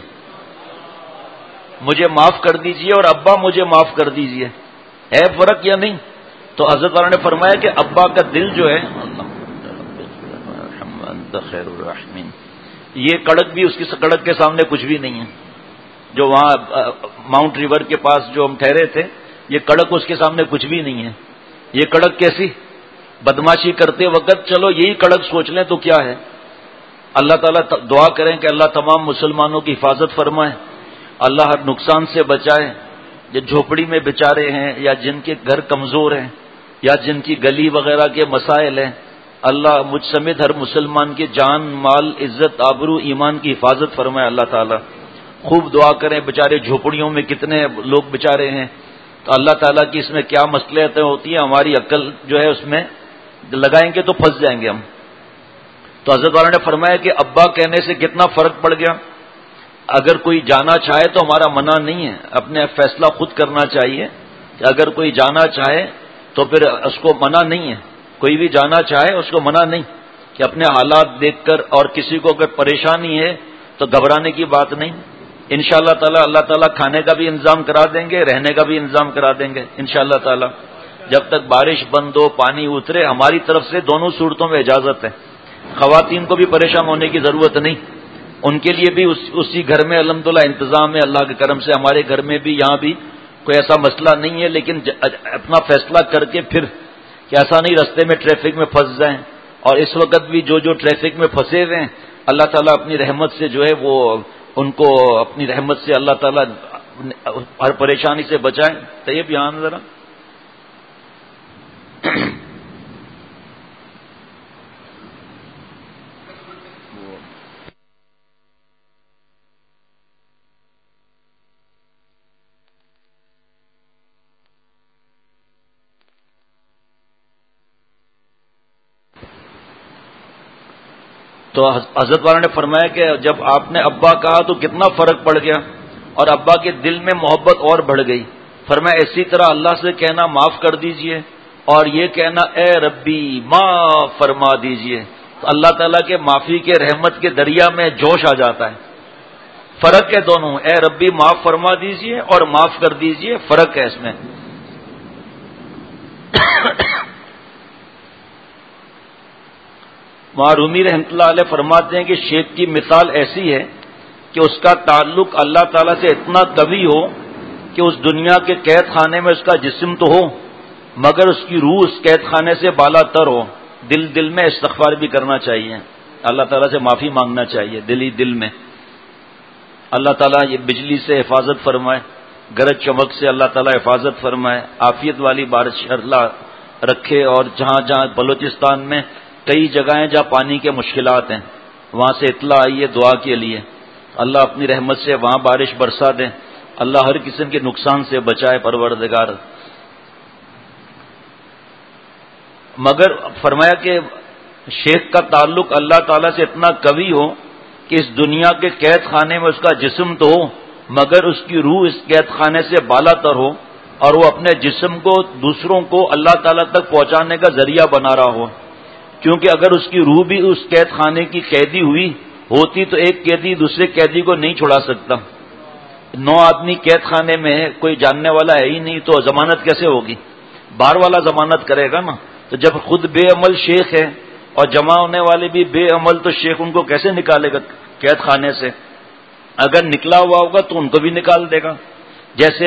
مجھے معاف کر دیجئے اور ابا مجھے معاف کر دیجئے، ہے فرق یا نہیں؟ تو حضرت والا نے فرمایا کہ ابا کا دل جو ہے، خیر الرحمین، یہ کڑک بھی اس کی کڑک کے سامنے کچھ بھی نہیں ہے۔ جو وہاں ماؤنٹ ریور کے پاس جو ہم ٹھہرے تھے، یہ کڑک اس کے سامنے کچھ بھی نہیں ہے۔ یہ کڑک کیسی؟ بدماشی کرتے وقت چلو یہی کڑک سوچ لیں تو کیا ہے۔ اللہ تعالیٰ دعا کریں کہ اللہ تمام مسلمانوں کی حفاظت فرمائے، اللہ ہر نقصان سے بچائے۔ جو جھوپڑی میں بیچارے ہیں یا جن کے گھر کمزور ہیں یا جن کی گلی وغیرہ کے مسائل ہیں، اللہ مجھ سمیت ہر مسلمان کی جان مال عزت آبرو ایمان کی حفاظت فرمائے اللہ تعالیٰ۔ خوب دعا کریں، بیچارے جھوپڑیوں میں کتنے لوگ بیچارے ہیں، تو اللہ تعالیٰ کی اس میں کیا مصلحتیں ہوتی ہیں، ہماری عقل جو ہے اس میں لگائیں گے تو پھنس جائیں گے ہم۔ تو حضرت والا نے فرمایا کہ ابا کہنے سے کتنا فرق پڑ گیا۔ اگر کوئی جانا چاہے تو ہمارا منع نہیں ہے، اپنے فیصلہ خود کرنا چاہیے کہ اگر کوئی جانا چاہے تو پھر اس کو منع نہیں ہے، کوئی بھی جانا چاہے اس کو منع نہیں، کہ اپنے حالات دیکھ کر، اور کسی کو اگر پریشانی ہے تو گھبرانے کی بات نہیں۔ انشاءاللہ تعالی اللہ تعالیٰ کھانے کا بھی انتظام کرا دیں گے، رہنے کا بھی انتظام کرا دیں گے انشاءاللہ تعالی۔ جب تک بارش بند ہو، پانی اترے، ہماری طرف سے دونوں صورتوں میں اجازت ہے۔ خواتین کو بھی پریشان ہونے کی ضرورت نہیں، ان کے لیے بھی اسی گھر میں الحمدللہ انتظام ہے اللہ کے کرم سے۔ ہمارے گھر میں بھی یہاں بھی کوئی ایسا مسئلہ نہیں ہے، لیکن اپنا فیصلہ کر کے پھر کہ ایسا نہیں رستے میں ٹریفک میں پھنس جائیں۔ اور اس وقت بھی جو ٹریفک میں پھنسے ہوئے ہیں، اللہ تعالیٰ اپنی رحمت سے جو ہے وہ ان کو اپنی رحمت سے اللہ تعالیٰ ہر پریشانی سے بچائیں۔ طیب یہاں ذرا تو حضرت والا نے فرمایا کہ جب آپ نے ابا کہا تو کتنا فرق پڑ گیا، اور ابا کے دل میں محبت اور بڑھ گئی۔ فرمایا اسی طرح اللہ سے کہنا معاف کر دیجئے، اور یہ کہنا اے ربی معاف فرما دیجئے، تو اللہ تعالیٰ کے معافی کے رحمت کے دریا میں جوش آ جاتا ہے۔ فرق ہے دونوں، اے ربی معاف فرما دیجئے اور معاف کر دیجئے، فرق ہے اس میں۔ رومی رحمۃ اللہ علیہ فرماتے ہیں کہ شیخ کی مثال ایسی ہے کہ اس کا تعلق اللہ تعالیٰ سے اتنا قوی ہو کہ اس دنیا کے قید خانے میں اس کا جسم تو ہو مگر اس کی روح اس قید خانے سے بالا تر ہو۔ دل میں استغفار بھی کرنا چاہیے، اللہ تعالیٰ سے معافی مانگنا چاہیے دل میں۔ اللہ تعالیٰ یہ بجلی سے حفاظت فرمائے، گرج چمک سے اللہ تعالیٰ حفاظت فرمائے، عافیت والی بارش اللہ رکھے، اور جہاں بلوچستان میں کئی جگہیں جہاں پانی کے مشکلات ہیں وہاں سے اطلاع آئی ہے دعا کے لیے، اللہ اپنی رحمت سے وہاں بارش برسا دیں، اللہ ہر قسم کے نقصان سے بچائے پروردگار۔ مگر فرمایا کہ شیخ کا تعلق اللہ تعالیٰ سے اتنا قوی ہو کہ اس دنیا کے قید خانے میں اس کا جسم تو ہو مگر اس کی روح اس قید خانے سے بالا تر ہو، اور وہ اپنے جسم کو دوسروں کو اللہ تعالیٰ تک پہنچانے کا ذریعہ بنا رہا ہو، کیونکہ اگر اس کی روح بھی اس قید خانے کی قیدی ہوئی ہوتی تو ایک قیدی دوسرے قیدی کو نہیں چھڑا سکتا۔ 9 آدمی قید خانے میں ہے، کوئی جاننے والا ہے ہی نہیں، تو ضمانت کیسے ہوگی؟ باہر والا ضمانت کرے گا نا۔ تو جب خود بے عمل شیخ ہے اور جمع ہونے والے بھی بے عمل، تو شیخ ان کو کیسے نکالے گا قید خانے سے؟ اگر نکلا ہوا ہوگا تو ان کو بھی نکال دے گا۔ جیسے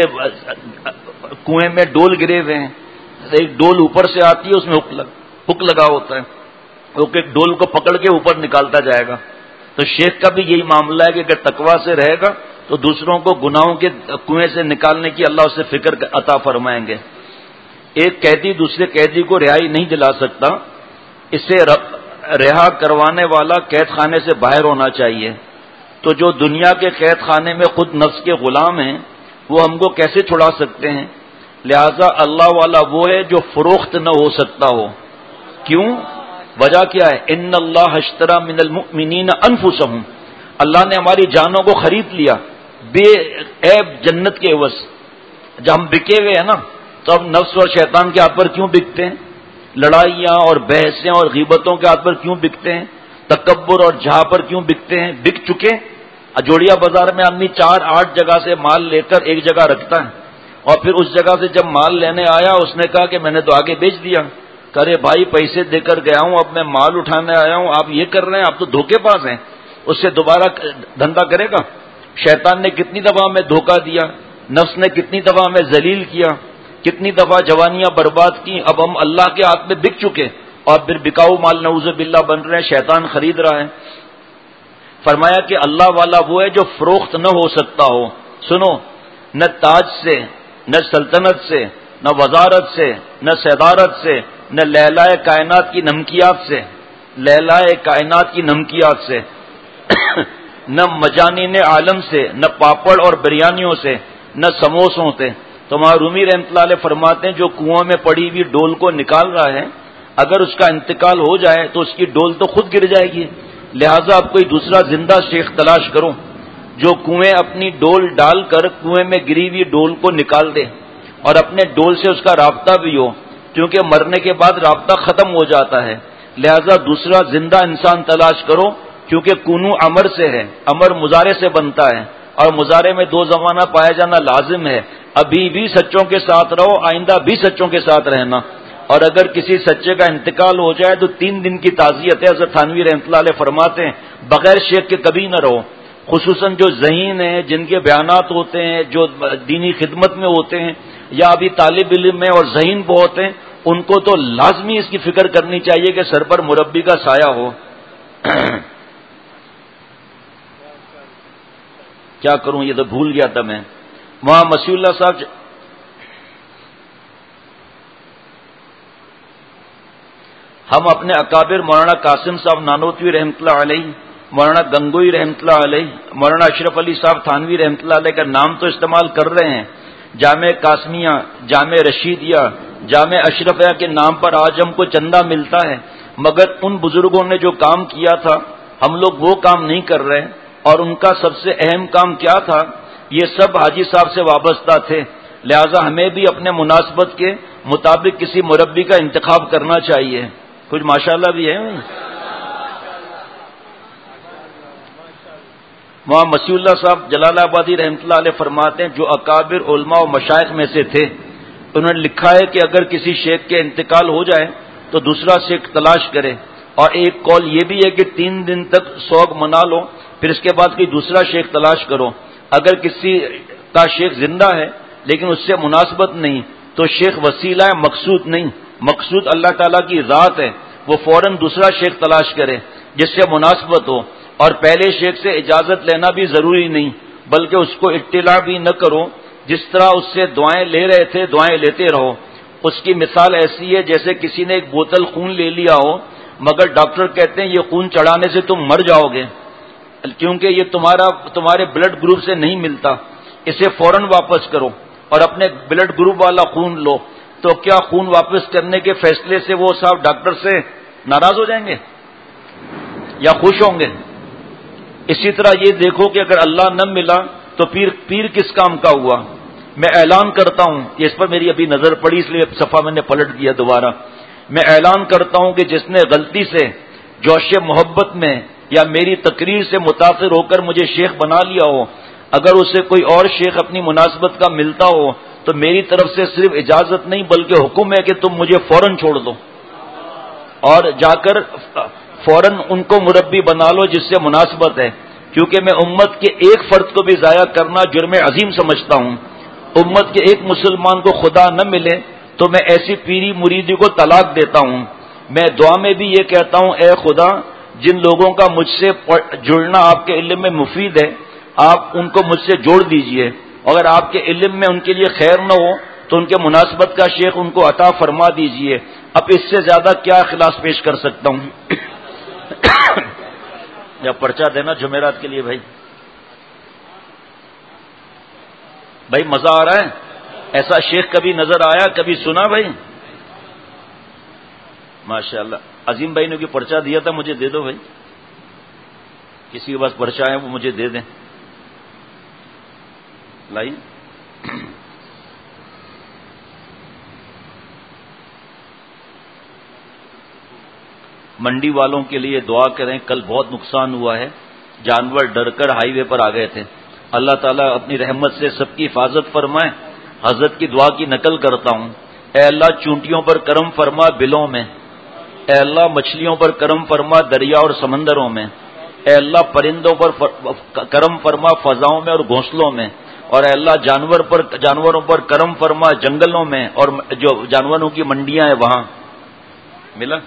کنویں میں ڈول گرے ہوئے ہیں، ایک ڈول اوپر سے آتی ہے، اس میں ہک لگا ہوتا ہے، ایک ڈول کو پکڑ کے اوپر نکالتا جائے گا۔ تو شیخ کا بھی یہی معاملہ ہے کہ اگر تقویٰ سے رہے گا تو دوسروں کو گناہوں کے کنویں سے نکالنے کی اللہ اسے فکر عطا فرمائیں گے۔ ایک قیدی دوسرے قیدی کو رہائی نہیں دلا سکتا، اسے رہا کروانے والا قید خانے سے باہر ہونا چاہیے۔ تو جو دنیا کے قید خانے میں خود نفس کے غلام ہیں وہ ہم کو کیسے چھڑا سکتے ہیں؟ لہذا اللہ والا وہ ہے جو فروخت نہ ہو سکتا ہو۔ کیوں؟ وجہ کیا ہے؟ ان اللہ اشتری من المؤمنین انفسهم، اللہ نے ہماری جانوں کو خرید لیا بے عیب جنت کے عوض۔ جب ہم بکے ہوئے ہیں نا تو اب نفس اور شیطان کے ہاتھ پر کیوں بکتے ہیں؟ لڑائیاں اور بحثیں اور غیبتوں کے ہاتھ پر کیوں بکتے ہیں؟ تکبر اور جہا پر کیوں بکتے ہیں؟ بک چکے۔ اجوڑیا بازار میں آدمی 4-8 جگہ سے مال لے کر ایک جگہ رکھتا ہے، اور پھر اس جگہ سے جب مال لینے آیا اس نے کہا کہ میں نے تو آگے بیچ دیا۔ کرے بھائی پیسے دے کر گیا ہوں، اب میں مال اٹھانے آیا ہوں، آپ یہ کر رہے ہیں، آپ تو دھوکے باز ہیں۔ اس سے دوبارہ دھندا کرے گا؟ شیطان نے کتنی دفعہ ہمیں دھوکہ دیا، نفس نے کتنی دفعہ ہمیں ذلیل کیا، کتنی دفعہ جوانیاں برباد کی۔ اب ہم اللہ کے ہاتھ میں بک چکے اور پھر بکاؤ مال نعوذ باللہ بن رہے ہیں، شیطان خرید رہا ہے۔ فرمایا کہ اللہ والا وہ ہے جو فروخت نہ ہو سکتا ہو۔ سنو، نہ تاج سے، نہ سلطنت سے، نہ وزارت سے، نہ صدارت سے، نہ لیلائے کائنات کی نمکیات سے، لیلائے کائنات کی نمکیات سے، نہ مجانین عالم سے، نہ پاپڑ اور بریانیوں سے، نہ سموسوں سے۔ تو رومی رحمۃ اللہ علیہ فرماتے ہیں جو کنواں میں پڑی ہوئی ڈول کو نکال رہا ہے، اگر اس کا انتقال ہو جائے تو اس کی ڈول تو خود گر جائے گی، لہذا آپ کوئی دوسرا زندہ شیخ تلاش کرو جو کنویں اپنی ڈول ڈال کر کنویں میں گری ہوئی ڈول کو نکال دے اور اپنے ڈول سے اس کا رابطہ بھی ہو، کیونکہ مرنے کے بعد رابطہ ختم ہو جاتا ہے۔ لہذا دوسرا زندہ انسان تلاش کرو، کیونکہ کنو امر سے ہے، امر مضارع سے بنتا ہے، اور مضارع میں 2 زمانہ پایا جانا لازم ہے۔ ابھی بھی سچوں کے ساتھ رہو، آئندہ بھی سچوں کے ساتھ رہنا، اور اگر کسی سچے کا انتقال ہو جائے تو 3 دن کی تعزیت ہے۔ حضرت تھانوی رحمۃ اللہ علیہ فرماتے ہیں بغیر شیخ کے کبھی نہ رہو، خصوصاً جو ذہین ہیں، جن کے بیانات ہوتے ہیں، جو دینی خدمت میں ہوتے ہیں یا ابھی طالب علم میں اور ذہین بہت ہیں، ان کو تو لازمی اس کی فکر کرنی چاہیے کہ سر پر مربی کا سایہ ہو۔ کیا کروں، یہ تو بھول گیا تھا میں۔ وہاں مسیح اللہ صاحب ہم اپنے اکابر مولانا قاسم صاحب نانوتوی رحمۃ اللہ علیہ، مولانا گنگوئی رحمۃ اللہ علیہ، مولانا اشرف علی صاحب تھانوی رحمۃ اللہ علیہ کا نام تو استعمال کر رہے ہیں۔ جامع قاسمیہ، جامع رشیدیہ، جامع اشرفیہ کے نام پر آج ہم کو چندہ ملتا ہے، مگر ان بزرگوں نے جو کام کیا تھا ہم لوگ وہ کام نہیں کر رہے، اور ان کا سب سے اہم کام کیا تھا؟ یہ سب حاجی صاحب سے وابستہ تھے، لہذا ہمیں بھی اپنے مناسبت کے مطابق کسی مربی کا انتخاب کرنا چاہیے۔ کچھ ماشاءاللہ بھی ہے۔ وہاں مسیح اللہ صاحب جلال آبادی رحمۃ اللہ علیہ فرماتے ہیں جو اکابر علماء و مشائخ میں سے تھے انہوں نے لکھا ہے کہ اگر کسی شیخ کے انتقال ہو جائے تو دوسرا شیخ تلاش کرے، اور ایک قول یہ بھی ہے کہ 3 دن تک سوگ منا لو، پھر اس کے بعد کوئی دوسرا شیخ تلاش کرو۔ اگر کسی کا شیخ زندہ ہے لیکن اس سے مناسبت نہیں تو شیخ وسیلہ ہے، مقصود نہیں، مقصود اللہ تعالیٰ کی ذات ہے، وہ فوراً دوسرا شیخ تلاش کرے جس سے مناسبت ہو، اور پہلے شیخ سے اجازت لینا بھی ضروری نہیں بلکہ اس کو اطلاع بھی نہ کرو، جس طرح اس سے دعائیں لے رہے تھے دعائیں لیتے رہو۔ اس کی مثال ایسی ہے جیسے کسی نے ایک بوتل خون لے لیا ہو مگر ڈاکٹر کہتے ہیں یہ خون چڑھانے سے تم مر جاؤ گے کیونکہ یہ تمہارے بلڈ گروپ سے نہیں ملتا، اسے فوراً واپس کرو اور اپنے بلڈ گروپ والا خون لو، تو کیا خون واپس کرنے کے فیصلے سے وہ صاحب ڈاکٹر سے ناراض ہو جائیں گے یا خوش ہوں گے؟ اسی طرح یہ دیکھو کہ اگر اللہ نہ ملا تو پیر کس کام کا ہوا؟ میں اعلان کرتا ہوں، اس پر میری ابھی نظر پڑی اس لیے صفحہ میں نے پلٹ دیا دوبارہ، میں اعلان کرتا ہوں کہ جس نے غلطی سے جوش محبت میں یا میری تقریر سے متاثر ہو کر مجھے شیخ بنا لیا ہو، اگر اسے کوئی اور شیخ اپنی مناسبت کا ملتا ہو تو میری طرف سے صرف اجازت نہیں بلکہ حکم ہے کہ تم مجھے فوراً چھوڑ دو اور جا کر فوراً ان کو مربی بنا لو جس سے مناسبت ہے، کیونکہ میں امت کے ایک فرد کو بھی ضائع کرنا جرم عظیم سمجھتا ہوں۔ امت کے ایک مسلمان کو خدا نہ ملے تو میں ایسی پیری مریدی کو طلاق دیتا ہوں۔ میں دعا میں بھی یہ کہتا ہوں، اے خدا جن لوگوں کا مجھ سے جڑنا آپ کے علم میں مفید ہے آپ ان کو مجھ سے جوڑ دیجئے، اگر آپ کے علم میں ان کے لیے خیر نہ ہو تو ان کے مناسبت کا شیخ ان کو عطا فرما دیجئے۔ اب اس سے زیادہ کیا اخلاص پیش کر سکتا ہوں؟ یا پرچہ دینا جمعرات کے لیے بھائی مزہ آ رہا ہے؟ ایسا شیخ کبھی نظر آیا، کبھی سنا بھائی؟ ماشاء اللہ۔ عظیم بھائی نے کوئی پرچہ دیا تھا، مجھے دے دو بھائی، کسی کے پاس پرچہ ہے وہ مجھے دے دیں، لائی۔ منڈی والوں کے لیے دعا کریں، کل بہت نقصان ہوا ہے، جانور ڈر کر ہائی وے پر آ گئے تھے، اللہ تعالیٰ اپنی رحمت سے سب کی حفاظت فرمائے۔ حضرت کی دعا کی نقل کرتا ہوں، اے اللہ چونٹیوں پر کرم فرما بلوں میں، اے اللہ مچھلیوں پر کرم فرما دریا اور سمندروں میں، اے اللہ پرندوں پر کرم فرما فضاؤں میں اور گھونسلوں میں، اور اے اللہ جانوروں پر کرم فرما جنگلوں میں اور جو جانوروں کی منڈیاں ہیں وہاں۔ ملا؟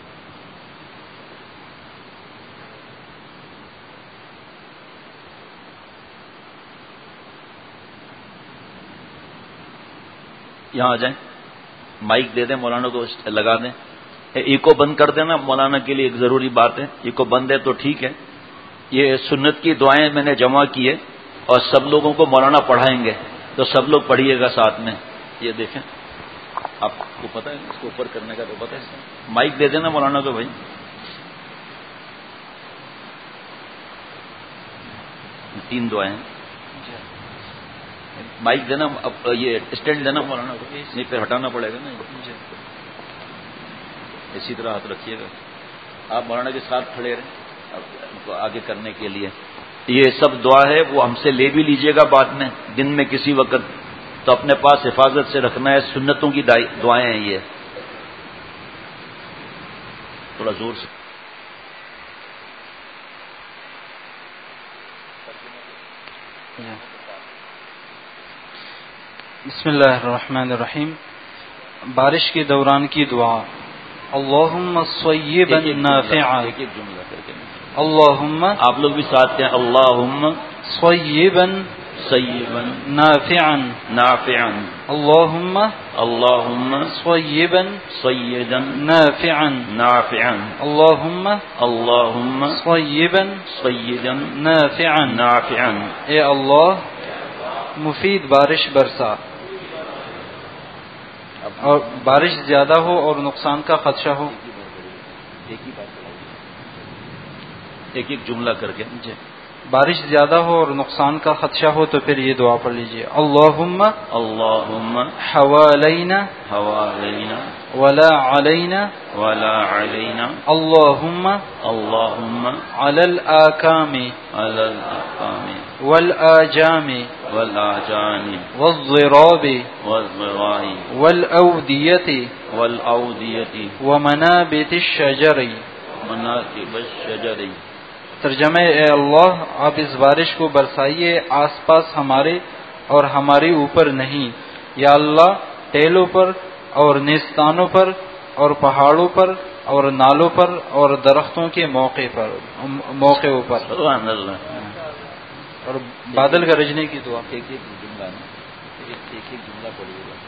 یہاں آ جائیں، مائک دے دیں مولانا کو، لگا دیں، ایکو بند کر دینا، مولانا کے لیے ایک ضروری بات ہے، ایکو بند ہے تو ٹھیک ہے۔ یہ سنت کی دعائیں میں نے جمع کی ہے اور سب لوگوں کو مولانا پڑھائیں گے تو سب لوگ پڑھیے گا ساتھ میں۔ یہ دیکھیں، آپ کو پتہ ہے اس کو اوپر کرنے کا تو پتہ ہے، مائک دے دینا مولانا کو بھائی۔ تین دعائیں، مائک دینا، یہ اسٹینڈ دینا مولانا کو، نہیں پھر ہٹانا پڑے گا نا، اسی طرح ہاتھ رکھیے گا، آپ مولانا کے ساتھ کھڑے رہیں آگے کرنے کے لیے۔ یہ سب دعا ہے وہ ہم سے لے بھی لیجئے گا بعد میں دن میں کسی وقت، تو اپنے پاس حفاظت سے رکھنا ہے، سنتوں کی دعائیں ہیں یہ، تھوڑا زور سے۔ بسم اللہ الرحمن الرحیم۔ بارش کے دوران کی دعا، اللہم صیبا نافعا، اللہم، آپ لوگ بھی ساتھ ہیں، اللہم صیبا نافعا، نافعا، اللہم اللہم صیبا نافعا، نافعا، اللہم اللہم صیبا نافعا، نافعا۔ اے اللہ مفید بارش برسا، اور بارش زیادہ ہو اور نقصان کا خدشہ ہو۔ ایک ایک جملہ کر کے، بارش زیادہ ہو اور نقصان کا خدشہ ہو تو پھر یہ دعا پڑھ لیجیے، اللہم حوالینا حوالینا ولا علینا ولا علینا اللہم علی الآکام علی الأحکام والآجام والآجان والضراب والضراع والأودیة والأودیة ومنابت الشجر۔ مناکب الشجر۔ ترجمہ، اے اللہ آپ اس بارش کو برسائیے آس پاس ہمارے اور ہمارے اوپر نہیں، یا اللہ ٹیلوں پر اور نیستانوں پر اور پہاڑوں پر اور نالوں پر اور درختوں کے موقعوں پر، سبحان اللہ۔ اور بادل گرجنے کی دعا۔ ایک جملہ پڑھیے گا۔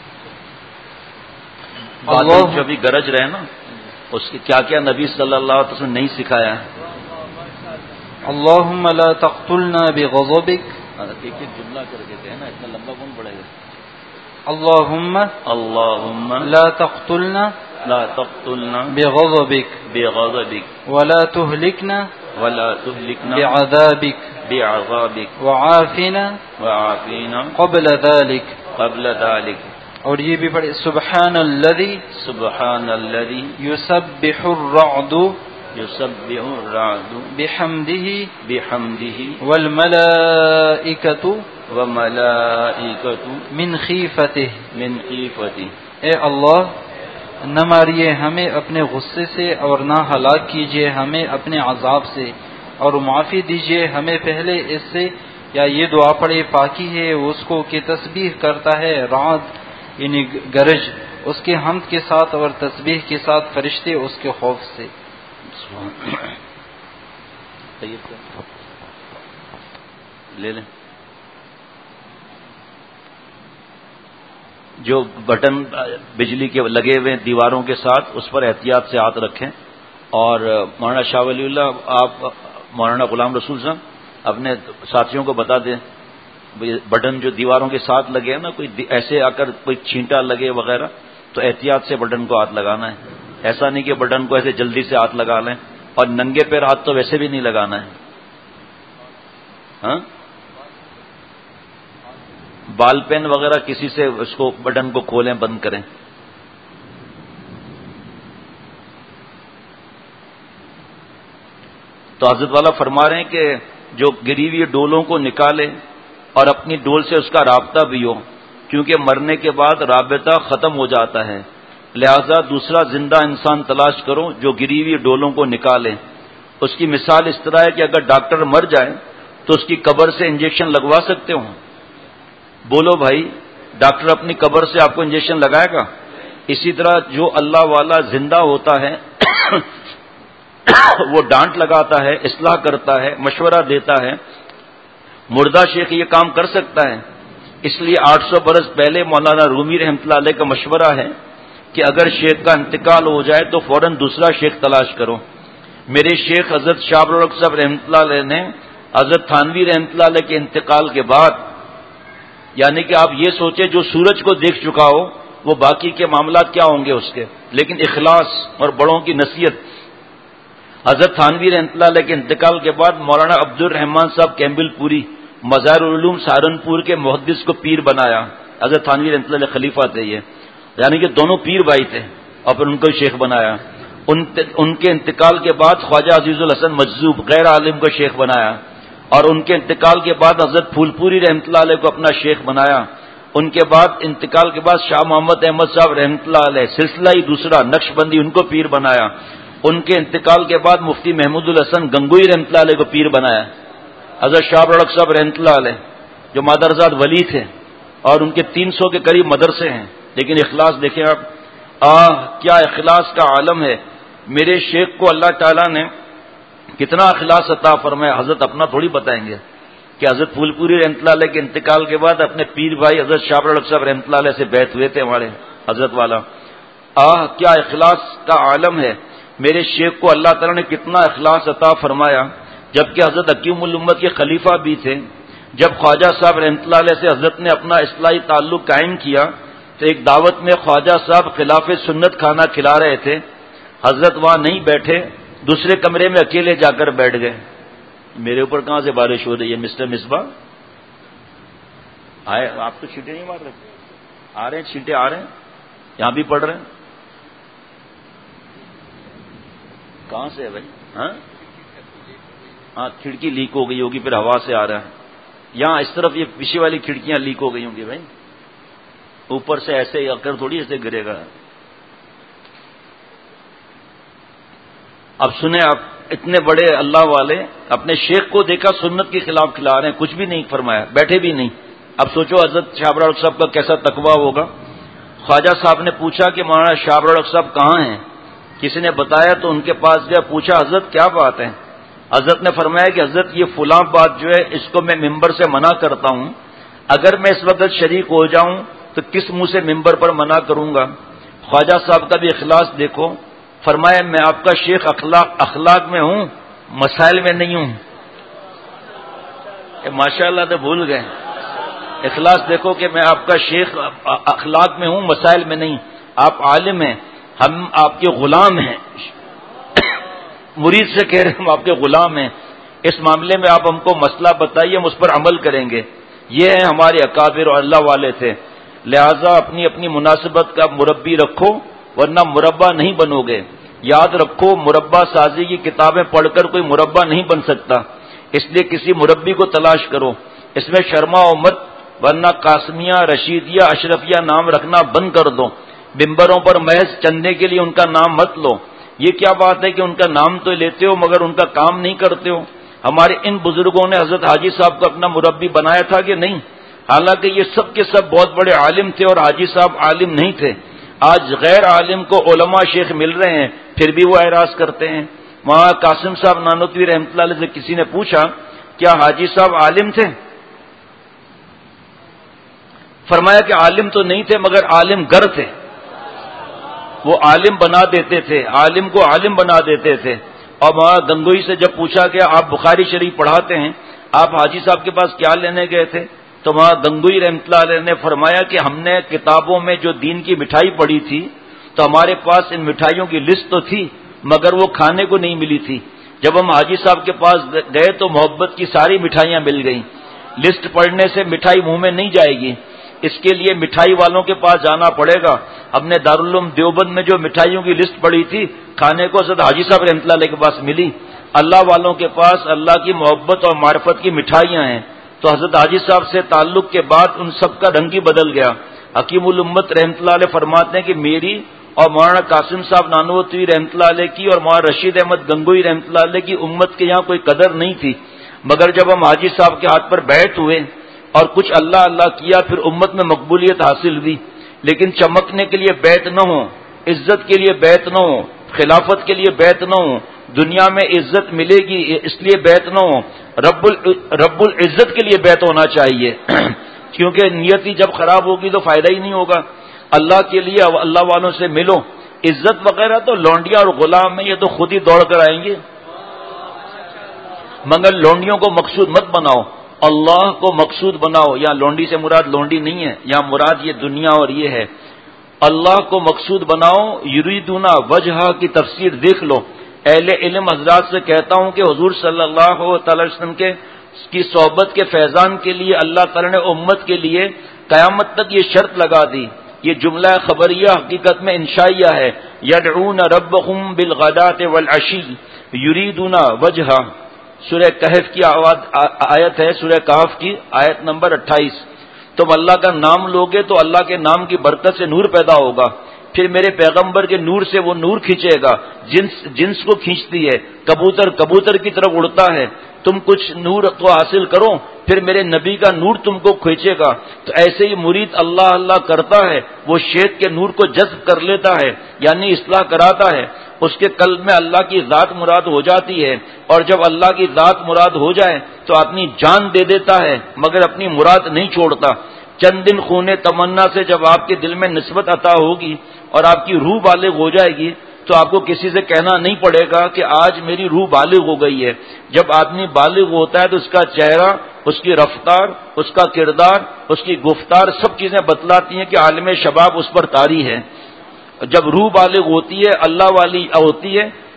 اللہ بادل جو بھی گرج رہے نا، اس کے کیا کیا نبی صلی اللہ علیہ وسلم نے نہیں سکھایا ہے؟ اللہم لا تقتلنا بغضبک، ایک جملہ کر کے کہنا، نا اتنا لمبا کون پڑے گا؟ اللہم لا تقتلنا لا تقتلنا بغضبک بغضبک ولا تهلكنا ولا تهلكنا بعذابک بعذابک وعافنا وعافینا قبل ذلك۔ قبل ذلك۔ اور یہ بھی پڑھے، سبحان الذی سبحان الذی یسبح الرعد یسبح الرعد بحمدہ بحمدہ والملائکۃ وملائکۃ من خیفتہ۔ من خیفتہ۔ اے اللہ نہ ماریے ہمیں اپنے غصے سے اور نہ ہلاک کیجیے ہمیں اپنے عذاب سے، اور معافی دیجیے ہمیں پہلے اس سے، یا یہ دعا پڑھے پاکی ہے اس کو کہ تسبیح کرتا ہے رعد یعنی گرج اس کے حمد کے ساتھ اور تسبیح کے ساتھ فرشتے اس کے خوف سے۔ لے لیں جو بٹن بجلی کے لگے ہوئے دیواروں کے ساتھ، اس پر احتیاط سے ہاتھ رکھیں، اور مولانا شاہ ولی اللہ آپ مولانا غلام رسول صاحب اپنے ساتھیوں کو بتا دیں بٹن جو دیواروں کے ساتھ لگے ہیں نا، کوئی ایسے آ کر کوئی چھینٹا لگے وغیرہ تو احتیاط سے بٹن کو ہاتھ لگانا ہے، ایسا نہیں کہ بٹن کو ایسے جلدی سے ہاتھ لگا لیں، اور ننگے پیر ہاتھ تو ویسے بھی نہیں لگانا ہے۔ ہاں بال پین وغیرہ کسی سے اس کو بٹن کو کھولیں بند کریں۔ تو حضرت والا فرما رہے ہیں کہ جو گری ہوئی ڈولوں کو نکالے اور اپنی ڈول سے اس کا رابطہ بھی ہو، کیونکہ مرنے کے بعد رابطہ ختم ہو جاتا ہے، لہذا دوسرا زندہ انسان تلاش کرو جو گری ہوئی ڈولوں کو نکالے۔ اس کی مثال اس طرح ہے کہ اگر ڈاکٹر مر جائے تو اس کی قبر سے انجیکشن لگوا سکتے ہو؟ بولو بھائی، ڈاکٹر اپنی قبر سے آپ کو انجیکشن لگائے گا؟ اسی طرح جو اللہ والا زندہ ہوتا ہے وہ ڈانٹ لگاتا ہے، اصلاح کرتا ہے، مشورہ دیتا ہے۔ مردہ شیخ یہ کام کر سکتا ہے؟ اس لیے 800 برس پہلے مولانا رومی رحمۃ اللہ علیہ کا مشورہ ہے کہ اگر شیخ کا انتقال ہو جائے تو فوراً دوسرا شیخ تلاش کرو۔ میرے شیخ حضرت شاہ الرق صاحب رحمۃ اللہ علیہ نے حضرت تھانوی رحمۃ اللہ علیہ کے انتقال کے بعد، یعنی کہ آپ یہ سوچیں جو سورج کو دیکھ چکا ہو وہ باقی کے معاملات کیا ہوں گے اس کے، لیکن اخلاص اور بڑوں کی نصیحت، حضرت تھانوی رحمۃ اللہ علیہ کے انتقال کے بعد مولانا عبد الرحمان صاحب کیمبل پوری مظاہر العلوم سہارنپور کے محدث کو پیر بنایا۔ حضرت تھانوی رحمۃ اللہ علیہ خلیفہ تھے یہ، یعنی کہ دونوں پیر بھائی تھے، اور پھر ان کو شیخ بنایا۔ ان کے انتقال کے بعد خواجہ عزیز الحسن مجذوب غیر عالم کو شیخ بنایا، اور ان کے انتقال کے بعد حضرت پھول پوری رحمۃ اللہ علیہ کو اپنا شیخ بنایا۔ ان کے بعد انتقال کے بعد شاہ محمد احمد صاحب رحمۃ اللہ علیہ سلسلہ ہی دوسرا نقش بندی ان کو پیر بنایا۔ ان کے انتقال کے بعد مفتی محمود الحسن گنگوئی رحمۃ اللہ علیہ کو پیر بنایا۔ حضرت شاہ الرق صاحب رحمۃ اللہ علیہ جو مادرزاد ولی تھے، اور ان کے 300 کے قریب مدرسے ہیں، لیکن اخلاص دیکھیں آپ، کیا اخلاص کا عالم ہے۔ میرے شیخ کو اللہ تعالیٰ نے کتنا اخلاص عطا فرمایا، حضرت اپنا تھوڑی بتائیں گے کہ حضرت پھول پوری رحمۃ اللہ علیہ کے انتقال کے بعد اپنے پیر بھائی حضرت شاہ الرق صاحب رحمۃ اللہ علیہ سے بیعت ہوئے تھے ہمارے حضرت والا۔ کیا اخلاص کا عالم ہے۔ میرے شیخ کو اللہ تعالیٰ نے کتنا اخلاص عطا فرمایا، جبکہ حضرت حکیم الامت کے خلیفہ بھی تھے۔ جب خواجہ صاحب رحمۃ اللہ علیہ سے حضرت نے اپنا اصلاحی تعلق قائم کیا تو ایک دعوت میں خواجہ صاحب خلاف سنت کھانا کھلا رہے تھے، حضرت وہاں نہیں بیٹھے، دوسرے کمرے میں اکیلے جا کر بیٹھ گئے۔ میرے اوپر کہاں سے بارش ہو رہی ہے مسٹر مصباح؟ آئے آپ تو چھینٹے نہیں مار رہے؟ آ رہے ہیں چھینٹے، آ رہے ہیں، یہاں بھی پڑ رہے ہیں. کہاں سے ہے بھائی؟ ہاں کھڑکی لیک ہو گئی ہوگی، پھر ہوا سے آ رہا ہے. یہاں اس طرف یہ پیچھے والی کھڑکیاں لیک ہو گئی ہوں گی بھائی، اوپر سے ایسے ہی اکر تھوڑی ایسے گرے گا. اب سنیں، آپ اتنے بڑے اللہ والے اپنے شیخ کو دیکھا سنت کے خلاف کھلا رہے ہیں، کچھ بھی نہیں فرمایا، بیٹھے بھی نہیں. اب سوچو حضرت شابر الحق صاحب کا کیسا تقویٰ ہوگا. خواجہ صاحب نے پوچھا کہ مولانا شابر الحق صاحب کہاں ہیں؟ کسی نے بتایا تو ان کے پاس گیا، پوچھا حضرت کیا بات ہے؟ حضرت نے فرمایا کہ حضرت یہ فلاں بات جو ہے اس کو میں ممبر سے منع کرتا ہوں، اگر میں اس وقت شریک ہو جاؤں تو کس منہ سے ممبر پر منع کروں گا. خواجہ صاحب کا بھی اخلاص دیکھو، فرمایا میں آپ کا شیخ اخلاق میں ہوں، مسائل میں نہیں ہوں. ماشاء اللہ تو بھول گئے. اخلاص دیکھو کہ میں آپ کا شیخ اخلاق میں ہوں، مسائل میں نہیں. آپ عالم ہیں، ہم آپ کے غلام ہیں. مرید سے کہہ رہے ہیں ہم آپ کے غلام ہیں، اس معاملے میں آپ ہم کو مسئلہ بتائیے، ہم اس پر عمل کریں گے. یہ ہیں ہمارے اکابر اور اللہ والے تھے. لہذا اپنی اپنی مناسبت کا مربی رکھو ورنہ مربع نہیں بنو گے. یاد رکھو مربع سازی کی کتابیں پڑھ کر کوئی مربع نہیں بن سکتا، اس لیے کسی مربی کو تلاش کرو. اس میں شرما و مت، ورنہ قاسمیہ، رشیدیہ، اشرفیہ نام رکھنا بند کر دو. ممبروں پر محض چندے کے لیے ان کا نام مت لو. یہ کیا بات ہے کہ ان کا نام تو لیتے ہو مگر ان کا کام نہیں کرتے ہو. ہمارے ان بزرگوں نے حضرت حاجی صاحب کو اپنا مربی بنایا تھا کہ نہیں؟ حالانکہ یہ سب کے سب بہت بڑے عالم تھے اور حاجی صاحب عالم نہیں تھے. آج غیر عالم کو علماء شیخ مل رہے ہیں پھر بھی وہ اعراض کرتے ہیں. وہاں قاسم صاحب نانوتوی رحمۃ اللہ علیہ سے کسی نے پوچھا کیا حاجی صاحب عالم تھے؟ فرمایا کہ عالم تو نہیں تھے مگر عالم گر تھے. وہ عالم بنا دیتے تھے، عالم کو عالم بنا دیتے تھے. اور وہاں گنگوئی سے جب پوچھا کہ آپ بخاری شریف پڑھاتے ہیں، آپ حاجی صاحب کے پاس کیا لینے گئے تھے؟ تو وہاں گنگوئی رحمۃ اللہ علیہ نے فرمایا کہ ہم نے کتابوں میں جو دین کی مٹھائی پڑھی تھی تو ہمارے پاس ان مٹھائیوں کی لسٹ تو تھی مگر وہ کھانے کو نہیں ملی تھی. جب ہم حاجی صاحب کے پاس گئے تو محبت کی ساری مٹھائیاں مل گئیں. لسٹ پڑھنے سے مٹھائی منہ میں نہیں جائے گی، اس کے لیے مٹھائی والوں کے پاس جانا پڑے گا. ہم نے دارالعلوم دیوبند میں جو مٹھائیوں کی لسٹ پڑھی تھی کھانے کو حضرت حاجی صاحب رحمۃ اللہ علیہ کے پاس ملی. اللہ والوں کے پاس اللہ کی محبت اور معرفت کی مٹھائیاں ہیں. تو حضرت حاجی صاحب سے تعلق کے بعد ان سب کا رنگ ہی بدل گیا. حکیم الامت رحمۃ اللہ علیہ فرماتے ہیں کہ میری اور مولانا قاسم صاحب نانوتوی رحمۃ اللہ علیہ کی اور مولانا رشید احمد گنگوئی رحمۃ اللہ علیہ کی امت کے یہاں کوئی قدر نہیں تھی، مگر جب ہم حاجی صاحب کے ہاتھ پر بیعت ہوئے اور کچھ اللہ اللہ کیا پھر امت میں مقبولیت حاصل ہوئی. لیکن چمکنے کے لیے بیعت نہ ہو، عزت کے لیے بیعت نہ ہو، خلافت کے لیے بیعت نہ ہو، دنیا میں عزت ملے گی اس لیے بیعت نہ ہو، رب العزت کے لیے بیعت ہونا چاہیے. کیونکہ نیت ہی جب خراب ہوگی تو فائدہ ہی نہیں ہوگا. اللہ کے لیے اللہ والوں سے ملو. عزت وغیرہ تو لونڈیاں اور غلام میں یہ تو خود ہی دوڑ کر آئیں گے، مگر لونڈیوں کو مقصود مت بناؤ، اللہ کو مقصود بناؤ. یہاں لونڈی سے مراد لونڈی نہیں ہے، یہاں مراد یہ دنیا اور یہ ہے. اللہ کو مقصود بناؤ. یریدون وجہ کی تفسیر دیکھ لو. اہل علم حضرات سے کہتا ہوں کہ حضور صلی اللہ تعالی وسلم کی صحبت کے فیضان کے لیے اللہ تعالی نے امت کے لیے قیامت تک یہ شرط لگا دی. یہ جملہ خبریہ حقیقت میں انشائیہ ہے. یدعون ربهم بالغداۃ والعشی یریدون وجہ. سورہ کہف کی آیت ہے، سورہ کہف کی آیت نمبر 28. تم اللہ کا نام لوگے تو اللہ کے نام کی برکت سے نور پیدا ہوگا. پھر میرے پیغمبر کے نور سے وہ نور کھینچے گا. جنس کو کھینچتی ہے. کبوتر کی طرف اڑتا ہے. تم کچھ نور تو حاصل کرو پھر میرے نبی کا نور تم کو کھینچے گا. تو ایسے ہی مرید اللہ اللہ کرتا ہے، وہ شیخ کے نور کو جذب کر لیتا ہے، یعنی اصلاح کراتا ہے. اس کے قلب میں اللہ کی ذات مراد ہو جاتی ہے، اور جب اللہ کی ذات مراد ہو جائے تو اپنی جان دے دیتا ہے مگر اپنی مراد نہیں چھوڑتا. چند دن خون تمنا سے جب آپ کے دل میں نسبت عطا ہوگی اور آپ کی روح بالغ ہو جائے گی تو آپ کو کسی سے کہنا نہیں پڑے گا کہ آج میری روح بالغ ہو گئی ہے. جب آدمی بالغ ہوتا ہے تو اس کا چہرہ، اس کی رفتار، اس کا کردار، اس کی گفتار سب چیزیں بتلاتی ہیں کہ عالم شباب اس پر طاری ہے. جب روح بالغ ہوتی ہے، اللہ والی ہوتی ہے،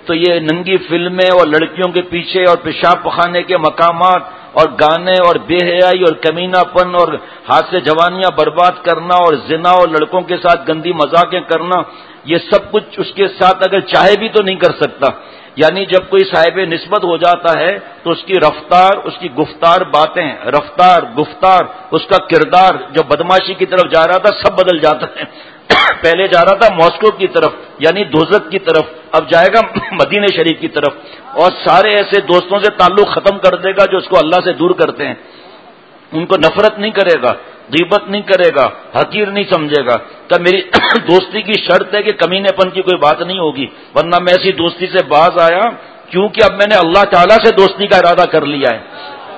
تو یہ ننگی فلمیں اور لڑکیوں کے پیچھے اور پیشاب پخانے کے مقامات اور گانے اور بے حیائی اور کمینہ پن اور ہاتھ سے جوانیاں برباد کرنا اور زنا اور لڑکوں کے ساتھ گندی مذاقیں کرنا، یہ سب کچھ اس کے ساتھ اگر چاہے بھی تو نہیں کر سکتا. یعنی جب کوئی صاحب نسبت ہو جاتا ہے تو اس کی رفتار، اس کی گفتار باتیں، رفتار گفتار، اس کا کردار جو بدماشی کی طرف جا رہا تھا سب بدل جاتا ہے. پہلے جا رہا تھا ماسکو کی طرف یعنی دوزخ کی طرف، اب جائے گا مدینہ شریف کی طرف، اور سارے ایسے دوستوں سے تعلق ختم کر دے گا جو اس کو اللہ سے دور کرتے ہیں. ان کو نفرت نہیں کرے گا، غیبت نہیں کرے گا، حقیر نہیں سمجھے گا. کہ میری دوستی کی شرط ہے کہ کمینے پن کی کوئی بات نہیں ہوگی، ورنہ میں ایسی دوستی سے باز آیا کیونکہ اب میں نے اللہ تعالیٰ سے دوستی کا ارادہ کر لیا ہے.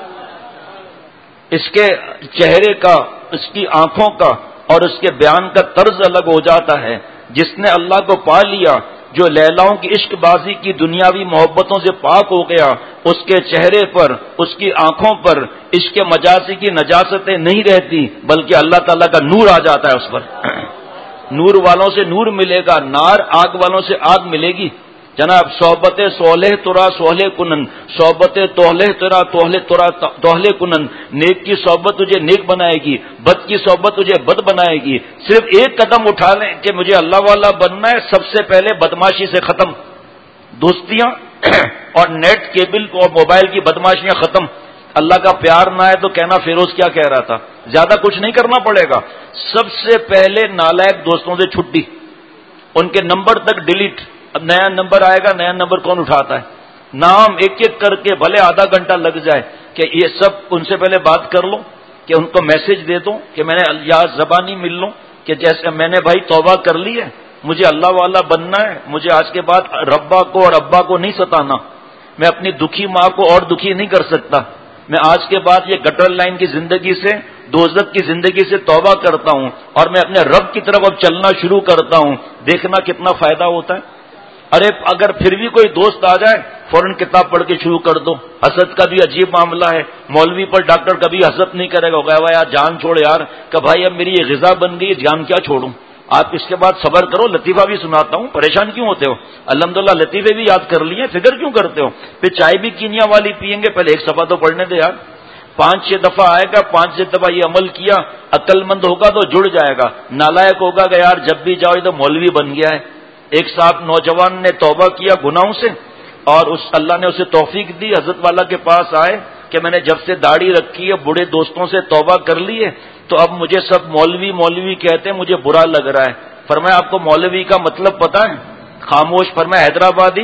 اس کے چہرے کا، اس کی آنکھوں کا اور اس کے بیان کا طرز الگ ہو جاتا ہے. جس نے اللہ کو پا لیا، جو لیلاؤں کی عشق بازی کی دنیاوی محبتوں سے پاک ہو گیا، اس کے چہرے پر، اس کی آنکھوں پر عشق مجازی کی نجاستیں نہیں رہتی، بلکہ اللہ تعالیٰ کا نور آ جاتا ہے اس پر. نور والوں سے نور ملے گا، نار آگ والوں سے آگ ملے گی. جناب صحبت صالح ترا صالح کنن، صحبت توحلہ ترا توحلہ کنن. نیک کی صحبت تجھے نیک بنائے گی، بد کی صحبت تجھے بد بنائے گی. صرف ایک قدم اٹھا لیں کہ مجھے اللہ والا بننا ہے، سب سے پہلے بدماشی سے ختم، دوستیاں اور نیٹ کیبل اور موبائل کی بدماشیاں ختم. اللہ کا پیار نہ ہے تو کہنا فیروز کیا کہہ رہا تھا، زیادہ کچھ نہیں کرنا پڑے گا. سب سے پہلے نالائق دوستوں سے چھٹی، ان کے نمبر تک ڈیلیٹ. اب نیا نمبر آئے گا، نیا نمبر کون اٹھاتا ہے؟ نام ایک ایک کر کے بھلے آدھا گھنٹہ لگ جائے کہ یہ سب ان سے پہلے بات کر لو، کہ ان کو میسج دے دوں کہ میں نے یا زبانی مل لوں کہ جیسے میں نے بھائی توبہ کر لی ہے، مجھے اللہ والا بننا ہے، مجھے آج کے بعد ربا کو اور ابا کو نہیں ستانا، میں اپنی دکھی ماں کو اور دکھی نہیں کر سکتا، میں آج کے بعد یہ گٹر لائن کی زندگی سے، دوزخ کی زندگی سے توبہ کرتا ہوں اور میں اپنے رب کی طرف اب چلنا شروع کرتا ہوں. دیکھنا کتنا فائدہ ہوتا ہے. ارے اگر پھر بھی کوئی دوست آ جائے فوراً کتاب پڑھ کے شروع کر دو. حسد کا بھی عجیب معاملہ ہے. مولوی پر ڈاکٹر کبھی حسد نہیں کرے گا، کہے گا یار جان چھوڑ یار، کہ بھائی اب میری یہ غذا بن گئی، جان کیا چھوڑوں. آپ اس کے بعد صبر کرو، لطیفہ بھی سناتا ہوں، پریشان کیوں ہوتے ہو؟ الحمدللہ لطیفے بھی یاد کر لیے، فکر کیوں کرتے ہو؟ پھر چائے بھی کینیا والی پیئیں گے، پہلے ایک صفحہ تو پڑھنے دے یار. 5-6 دفعہ آئے گا، 5-6 دفعہ یہ عمل کیا، عقل مند ہوگا تو جڑ جائے گا. نالائق ہوگا کہ یار جب بھی جاؤ تو مولوی بن گیا ہے. ایک صاحب نوجوان نے توبہ کیا گناہوں سے، اور اس اللہ نے اسے توفیق دی، حضرت والا کے پاس آئے کہ میں نے جب سے داڑھی رکھی ہے، بوڑھے دوستوں سے توبہ کر لی ہے، تو اب مجھے سب مولوی مولوی کہتے ہیں، مجھے برا لگ رہا ہے. فرمایا آپ کو مولوی کا مطلب پتہ ہے؟ خاموش. فرمایا حیدرآبادی،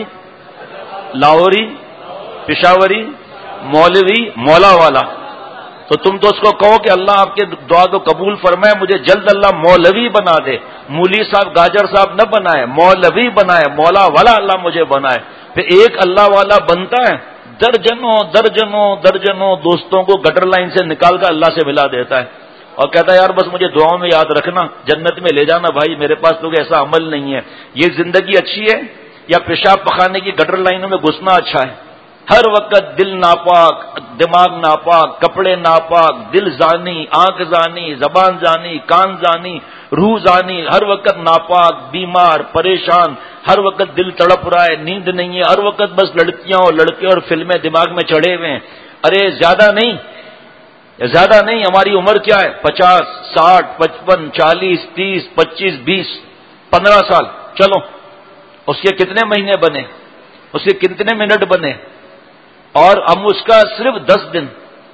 لاہوری، پشاوری، مولوی، مولا والا. تو تم تو اس کو کہو کہ اللہ آپ کے دعا کو قبول فرمائے، مجھے جلد اللہ مولوی بنا دے. مولی صاحب گاجر صاحب نہ بنائے، مولوی بنائے، مولا والا اللہ مجھے بنائے. پھر ایک اللہ والا بنتا ہے، درجنوں درجنوں درجنوں دوستوں کو گٹر لائن سے نکال کر اللہ سے ملا دیتا ہے، اور کہتا ہے یار بس مجھے دعاؤں میں یاد رکھنا، جنت میں لے جانا بھائی، میرے پاس تو ایسا عمل نہیں ہے. یہ زندگی اچھی ہے یا پیشاب پخانے کی گٹر لائنوں میں گھسنا اچھا ہے؟ ہر وقت دل ناپاک، دماغ ناپاک، کپڑے ناپاک، دل زانی، آنکھ زانی، زبان زانی، کان زانی، روح زانی، ہر وقت ناپاک، بیمار، پریشان، ہر وقت دل تڑپ رہا ہے، نیند نہیں ہے، ہر وقت بس لڑکیاں اور لڑکے اور فلمیں دماغ میں چڑھے ہوئے ہیں. ارے زیادہ نہیں، ہماری عمر کیا ہے؟ 50، 60، 55، 40، 30، 25، 20، 15 سال. چلو اس کے کتنے مہینے بنے، اس کے کتنے منٹ بنے، اور ہم اس کا صرف 10 دن.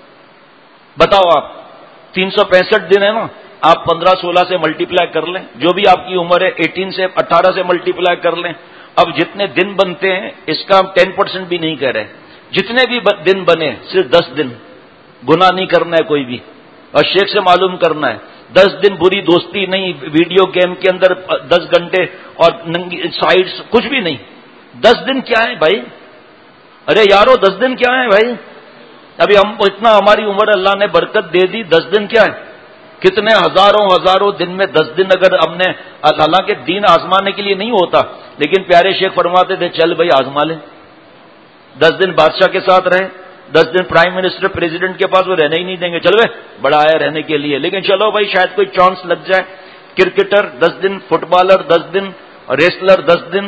بتاؤ آپ 365 دن ہے نا، آپ 15-16 سے ملٹیپلائی کر لیں، جو بھی آپ کی عمر ہے 18 سے ملٹیپلائی کر لیں. اب جتنے دن بنتے ہیں اس کا ہم 10% بھی نہیں کہہ رہے، جتنے بھی دن بنے صرف 10 دن. گناہ نہیں کرنا ہے کوئی بھی، اور شیخ سے معلوم کرنا ہے. 10 دن بری دوستی نہیں، ویڈیو گیم کے اندر 10 گھنٹے اور سائٹس کچھ بھی نہیں. 10 دن کیا ہے بھائی؟ ارے یارو 10 دن کیا ہے بھائی؟ ابھی ہم اتنا ہماری عمر اللہ نے برکت دے دی، 10 دن کیا ہے؟ کتنے ہزاروں دن میں 10 دن اگر ہم نے، حالانکہ دین آزمانے کے لیے نہیں ہوتا، لیکن پیارے شیخ فرماتے تھے چل بھائی آزما لیں. 10 دن بادشاہ کے ساتھ رہے، 10 دن پرائم منسٹر پریزیڈنٹ کے پاس وہ رہنے ہی نہیں دیں گے، چلو بڑا آیا رہنے کے لیے، لیکن چلو بھائی شاید کوئی چانس لگ جائے. کرکٹر 10 دن، فٹ بالر 10 دن، ریسلر 10 دن،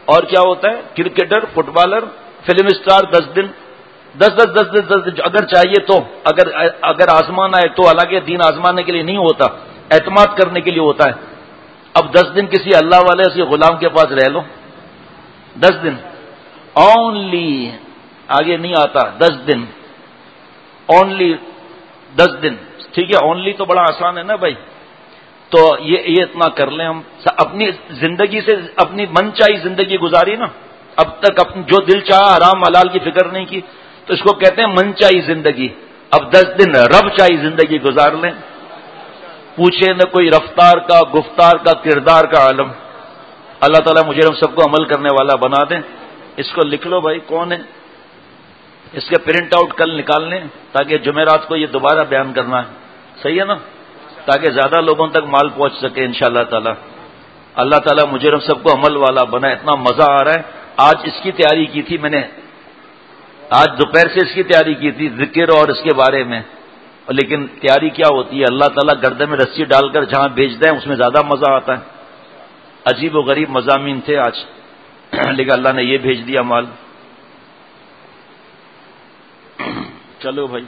اور کیا ہوتا ہے؟ Cricketer, footballer, film star 10 دن 10 اگر چاہیے تو، اگر آزمانا ہے تو، حالانکہ دین آزمانے کے لیے نہیں ہوتا، اعتماد کرنے کے لیے ہوتا ہے. اب 10 دن کسی اللہ والے کسی غلام کے پاس رہ لو، 10 دن اونلی، آگے نہیں آتا، 10 دن اونلی 10 دن. ٹھیک ہے، اونلی تو بڑا آسان ہے نا بھائی. تو یہ اتنا کر لیں ہم. اپنی زندگی سے اپنی من چاہی زندگی گزاری نا، اب تک جو دل چاہا حرام حلال کی فکر نہیں کی، تو اس کو کہتے ہیں من چاہی زندگی. اب 10 دن رب چاہی زندگی گزار لیں. پوچھے نہ کوئی رفتار کا، گفتار کا، کردار کا عالم. اللہ تعالیٰ مجھے ہم سب کو عمل کرنے والا بنا دیں. اس کو لکھ لو بھائی، کون ہے؟ اس کے پرنٹ آؤٹ کل نکال لیں تاکہ جمعرات کو یہ دوبارہ بیان کرنا ہے. صحیح ہے نا؟ تاکہ زیادہ لوگوں تک مال پہنچ سکے انشاءاللہ تعالی. اللہ تعالیٰ مجھے ہم سب کو عمل والا بنا. اتنا مزہ آ رہا ہے. آج اس کی تیاری کی تھی میں نے، آج دوپہر سے اس کی تیاری کی تھی، ذکر اور اس کے بارے میں. لیکن تیاری کیا ہوتی ہے؟ اللہ تعالیٰ گردے میں رسی ڈال کر جہاں بھیج دیں اس میں زیادہ مزہ آتا ہے. عجیب و غریب مضامین تھے آج، لیکن اللہ نے یہ بھیج دیا مال. چلو بھائی.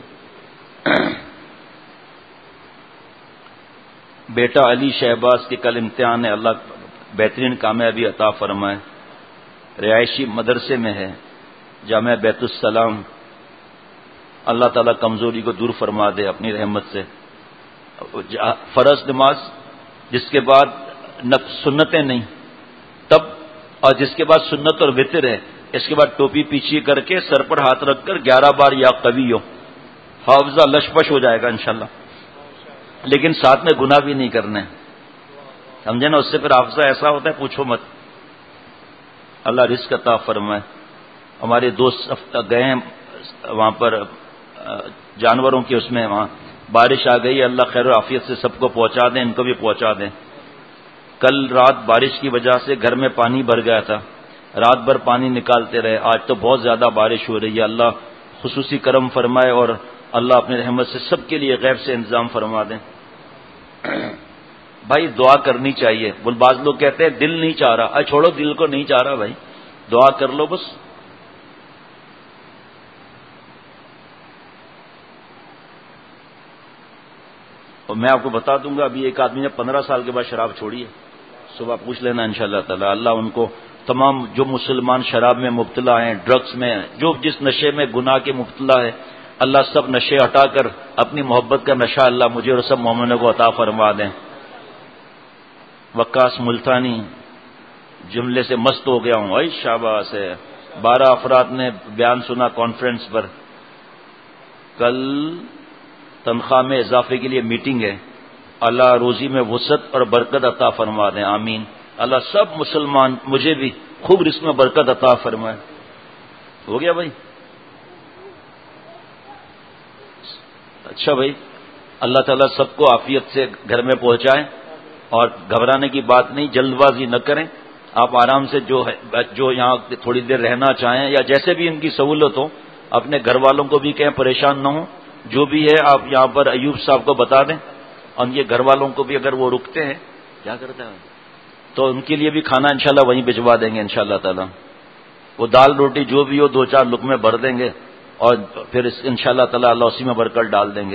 بیٹا علی شہباز کے کل امتحان ہے، اللہ بہترین کامیابی عطا فرمائے. رہائشی مدرسے میں ہے، جامعہ بیت السلام. اللہ تعالیٰ کمزوری کو دور فرما دے اپنی رحمت سے. فرض نماز جس کے بعد سنتیں نہیں تب، اور جس کے بعد سنت اور وتر ہے، اس کے بعد ٹوپی پیچھے کر کے سر پر ہاتھ رکھ کر 11 بار یا قوی ہو، حافظہ لشپش ہو جائے گا انشاءاللہ. لیکن ساتھ میں گناہ بھی نہیں کرنے، سمجھے نا؟ اس سے پھر حافظہ ایسا ہوتا ہے پوچھو مت. اللہ رزق عطا فرمائے. ہمارے دوست گئے ہیں وہاں پر جانوروں کے اس میں، وہاں بارش آ گئی. اللہ خیر و عافیت سے سب کو پہنچا دیں، ان کو بھی پہنچا دیں. کل رات بارش کی وجہ سے گھر میں پانی بھر گیا تھا، رات بھر پانی نکالتے رہے. آج تو بہت زیادہ بارش ہو رہی ہے. اللہ خصوصی کرم فرمائے اور اللہ اپنی رحمت سے سب کے لیے غیب سے انتظام فرما دیں. بھائی دعا کرنی چاہیے. بعض لوگ کہتے ہیں دل نہیں چاہ رہا. چھوڑو، دل کو نہیں چاہ رہا بھائی، دعا کر لو بس. اور میں آپ کو بتا دوں گا، ابھی ایک آدمی نے 15 سال کے بعد شراب چھوڑی ہے. صبح پوچھ لینا انشاءاللہ تعالی. اللہ ان کو تمام جو مسلمان شراب میں مبتلا ہیں، ڈرگس میں، جو جس نشے میں گناہ کے مبتلا ہے، اللہ سب نشے ہٹا کر اپنی محبت کا نشہ اللہ مجھے اور سب مومنوں کو عطا فرما دیں. وقاص ملتانی جملے سے مست ہو گیا ہوں. شاباش ہے. 12 افراد نے بیان سنا کانفرنس پر. کل تنخواہ میں اضافے کے لیے میٹنگ ہے. اللہ روزی میں وسعت اور برکت عطا فرما دیں، آمین. اللہ سب مسلمان، مجھے بھی خوب رزق میں برکت عطا فرمائے. ہو گیا بھائی؟ اچھا بھائی، اللہ تعالیٰ سب کو عافیت سے گھر میں پہنچائے. اور گھبرانے کی بات نہیں، جلد بازی نہ کریں. آپ آرام سے جو یہاں تھوڑی دیر رہنا چاہیں یا جیسے بھی ان کی سہولت ہو، اپنے گھر والوں کو بھی کہیں پریشان نہ ہوں. جو بھی ہے آپ یہاں پر ایوب صاحب کو بتا دیں، اور یہ گھر والوں کو بھی اگر وہ رکتے ہیں کیا کرتا ہے تو ان کے لیے بھی کھانا انشاءاللہ وہیں بھجوا دیں گے انشاءاللہ تعالی. وہ دال روٹی جو بھی ہو 2-4 لقمے بھر دیں گے، اور پھر انشاءاللہ تعالی اللہ اسی میں برکت ڈال دیں گے.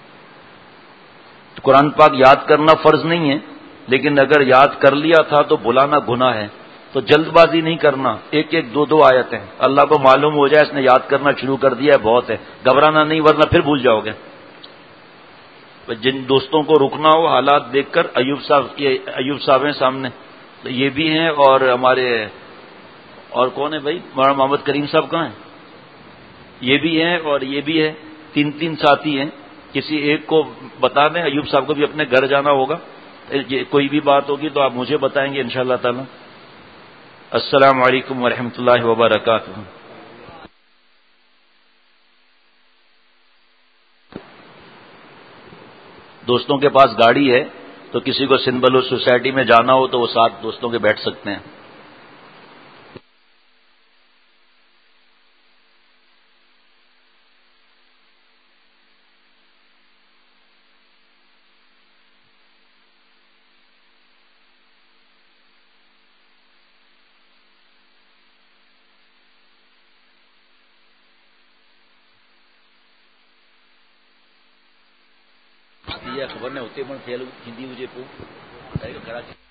تو قرآن پاک یاد کرنا فرض نہیں ہے، لیکن اگر یاد کر لیا تھا تو بلانا گناہ ہے. تو جلد بازی نہیں کرنا. 1-1 2-2 آیتیں اللہ کو معلوم ہو جائے اس نے یاد کرنا شروع کر دیا ہے، بہت ہے. گھبرانا نہیں، ورنہ پھر بھول جاؤ گے. جن دوستوں کو رکنا ہو حالات دیکھ کر، ایوب صاحب ہیں سامنے، تو یہ بھی ہیں. اور ہمارے اور کون ہے بھائی؟ مولانا محمد کریم صاحب کہاں ہیں؟ یہ بھی ہیں اور یہ بھی ہے. 3 ساتھی ہیں. کسی ایک کو بتا دیں. ایوب صاحب کو بھی اپنے گھر جانا ہوگا. کوئی بھی بات ہوگی تو آپ مجھے بتائیں گے انشاءاللہ تعالی. السلام علیکم ورحمۃ اللہ وبرکاتہ. دوستوں کے پاس گاڑی ہے تو کسی کو سندھ بلوچ سوسائٹی میں جانا ہو تو وہ 7 دوستوں کے بیٹھ سکتے ہیں. یہ خبر نہیں ہوتے من تھے ہندی مجھے کو کراچی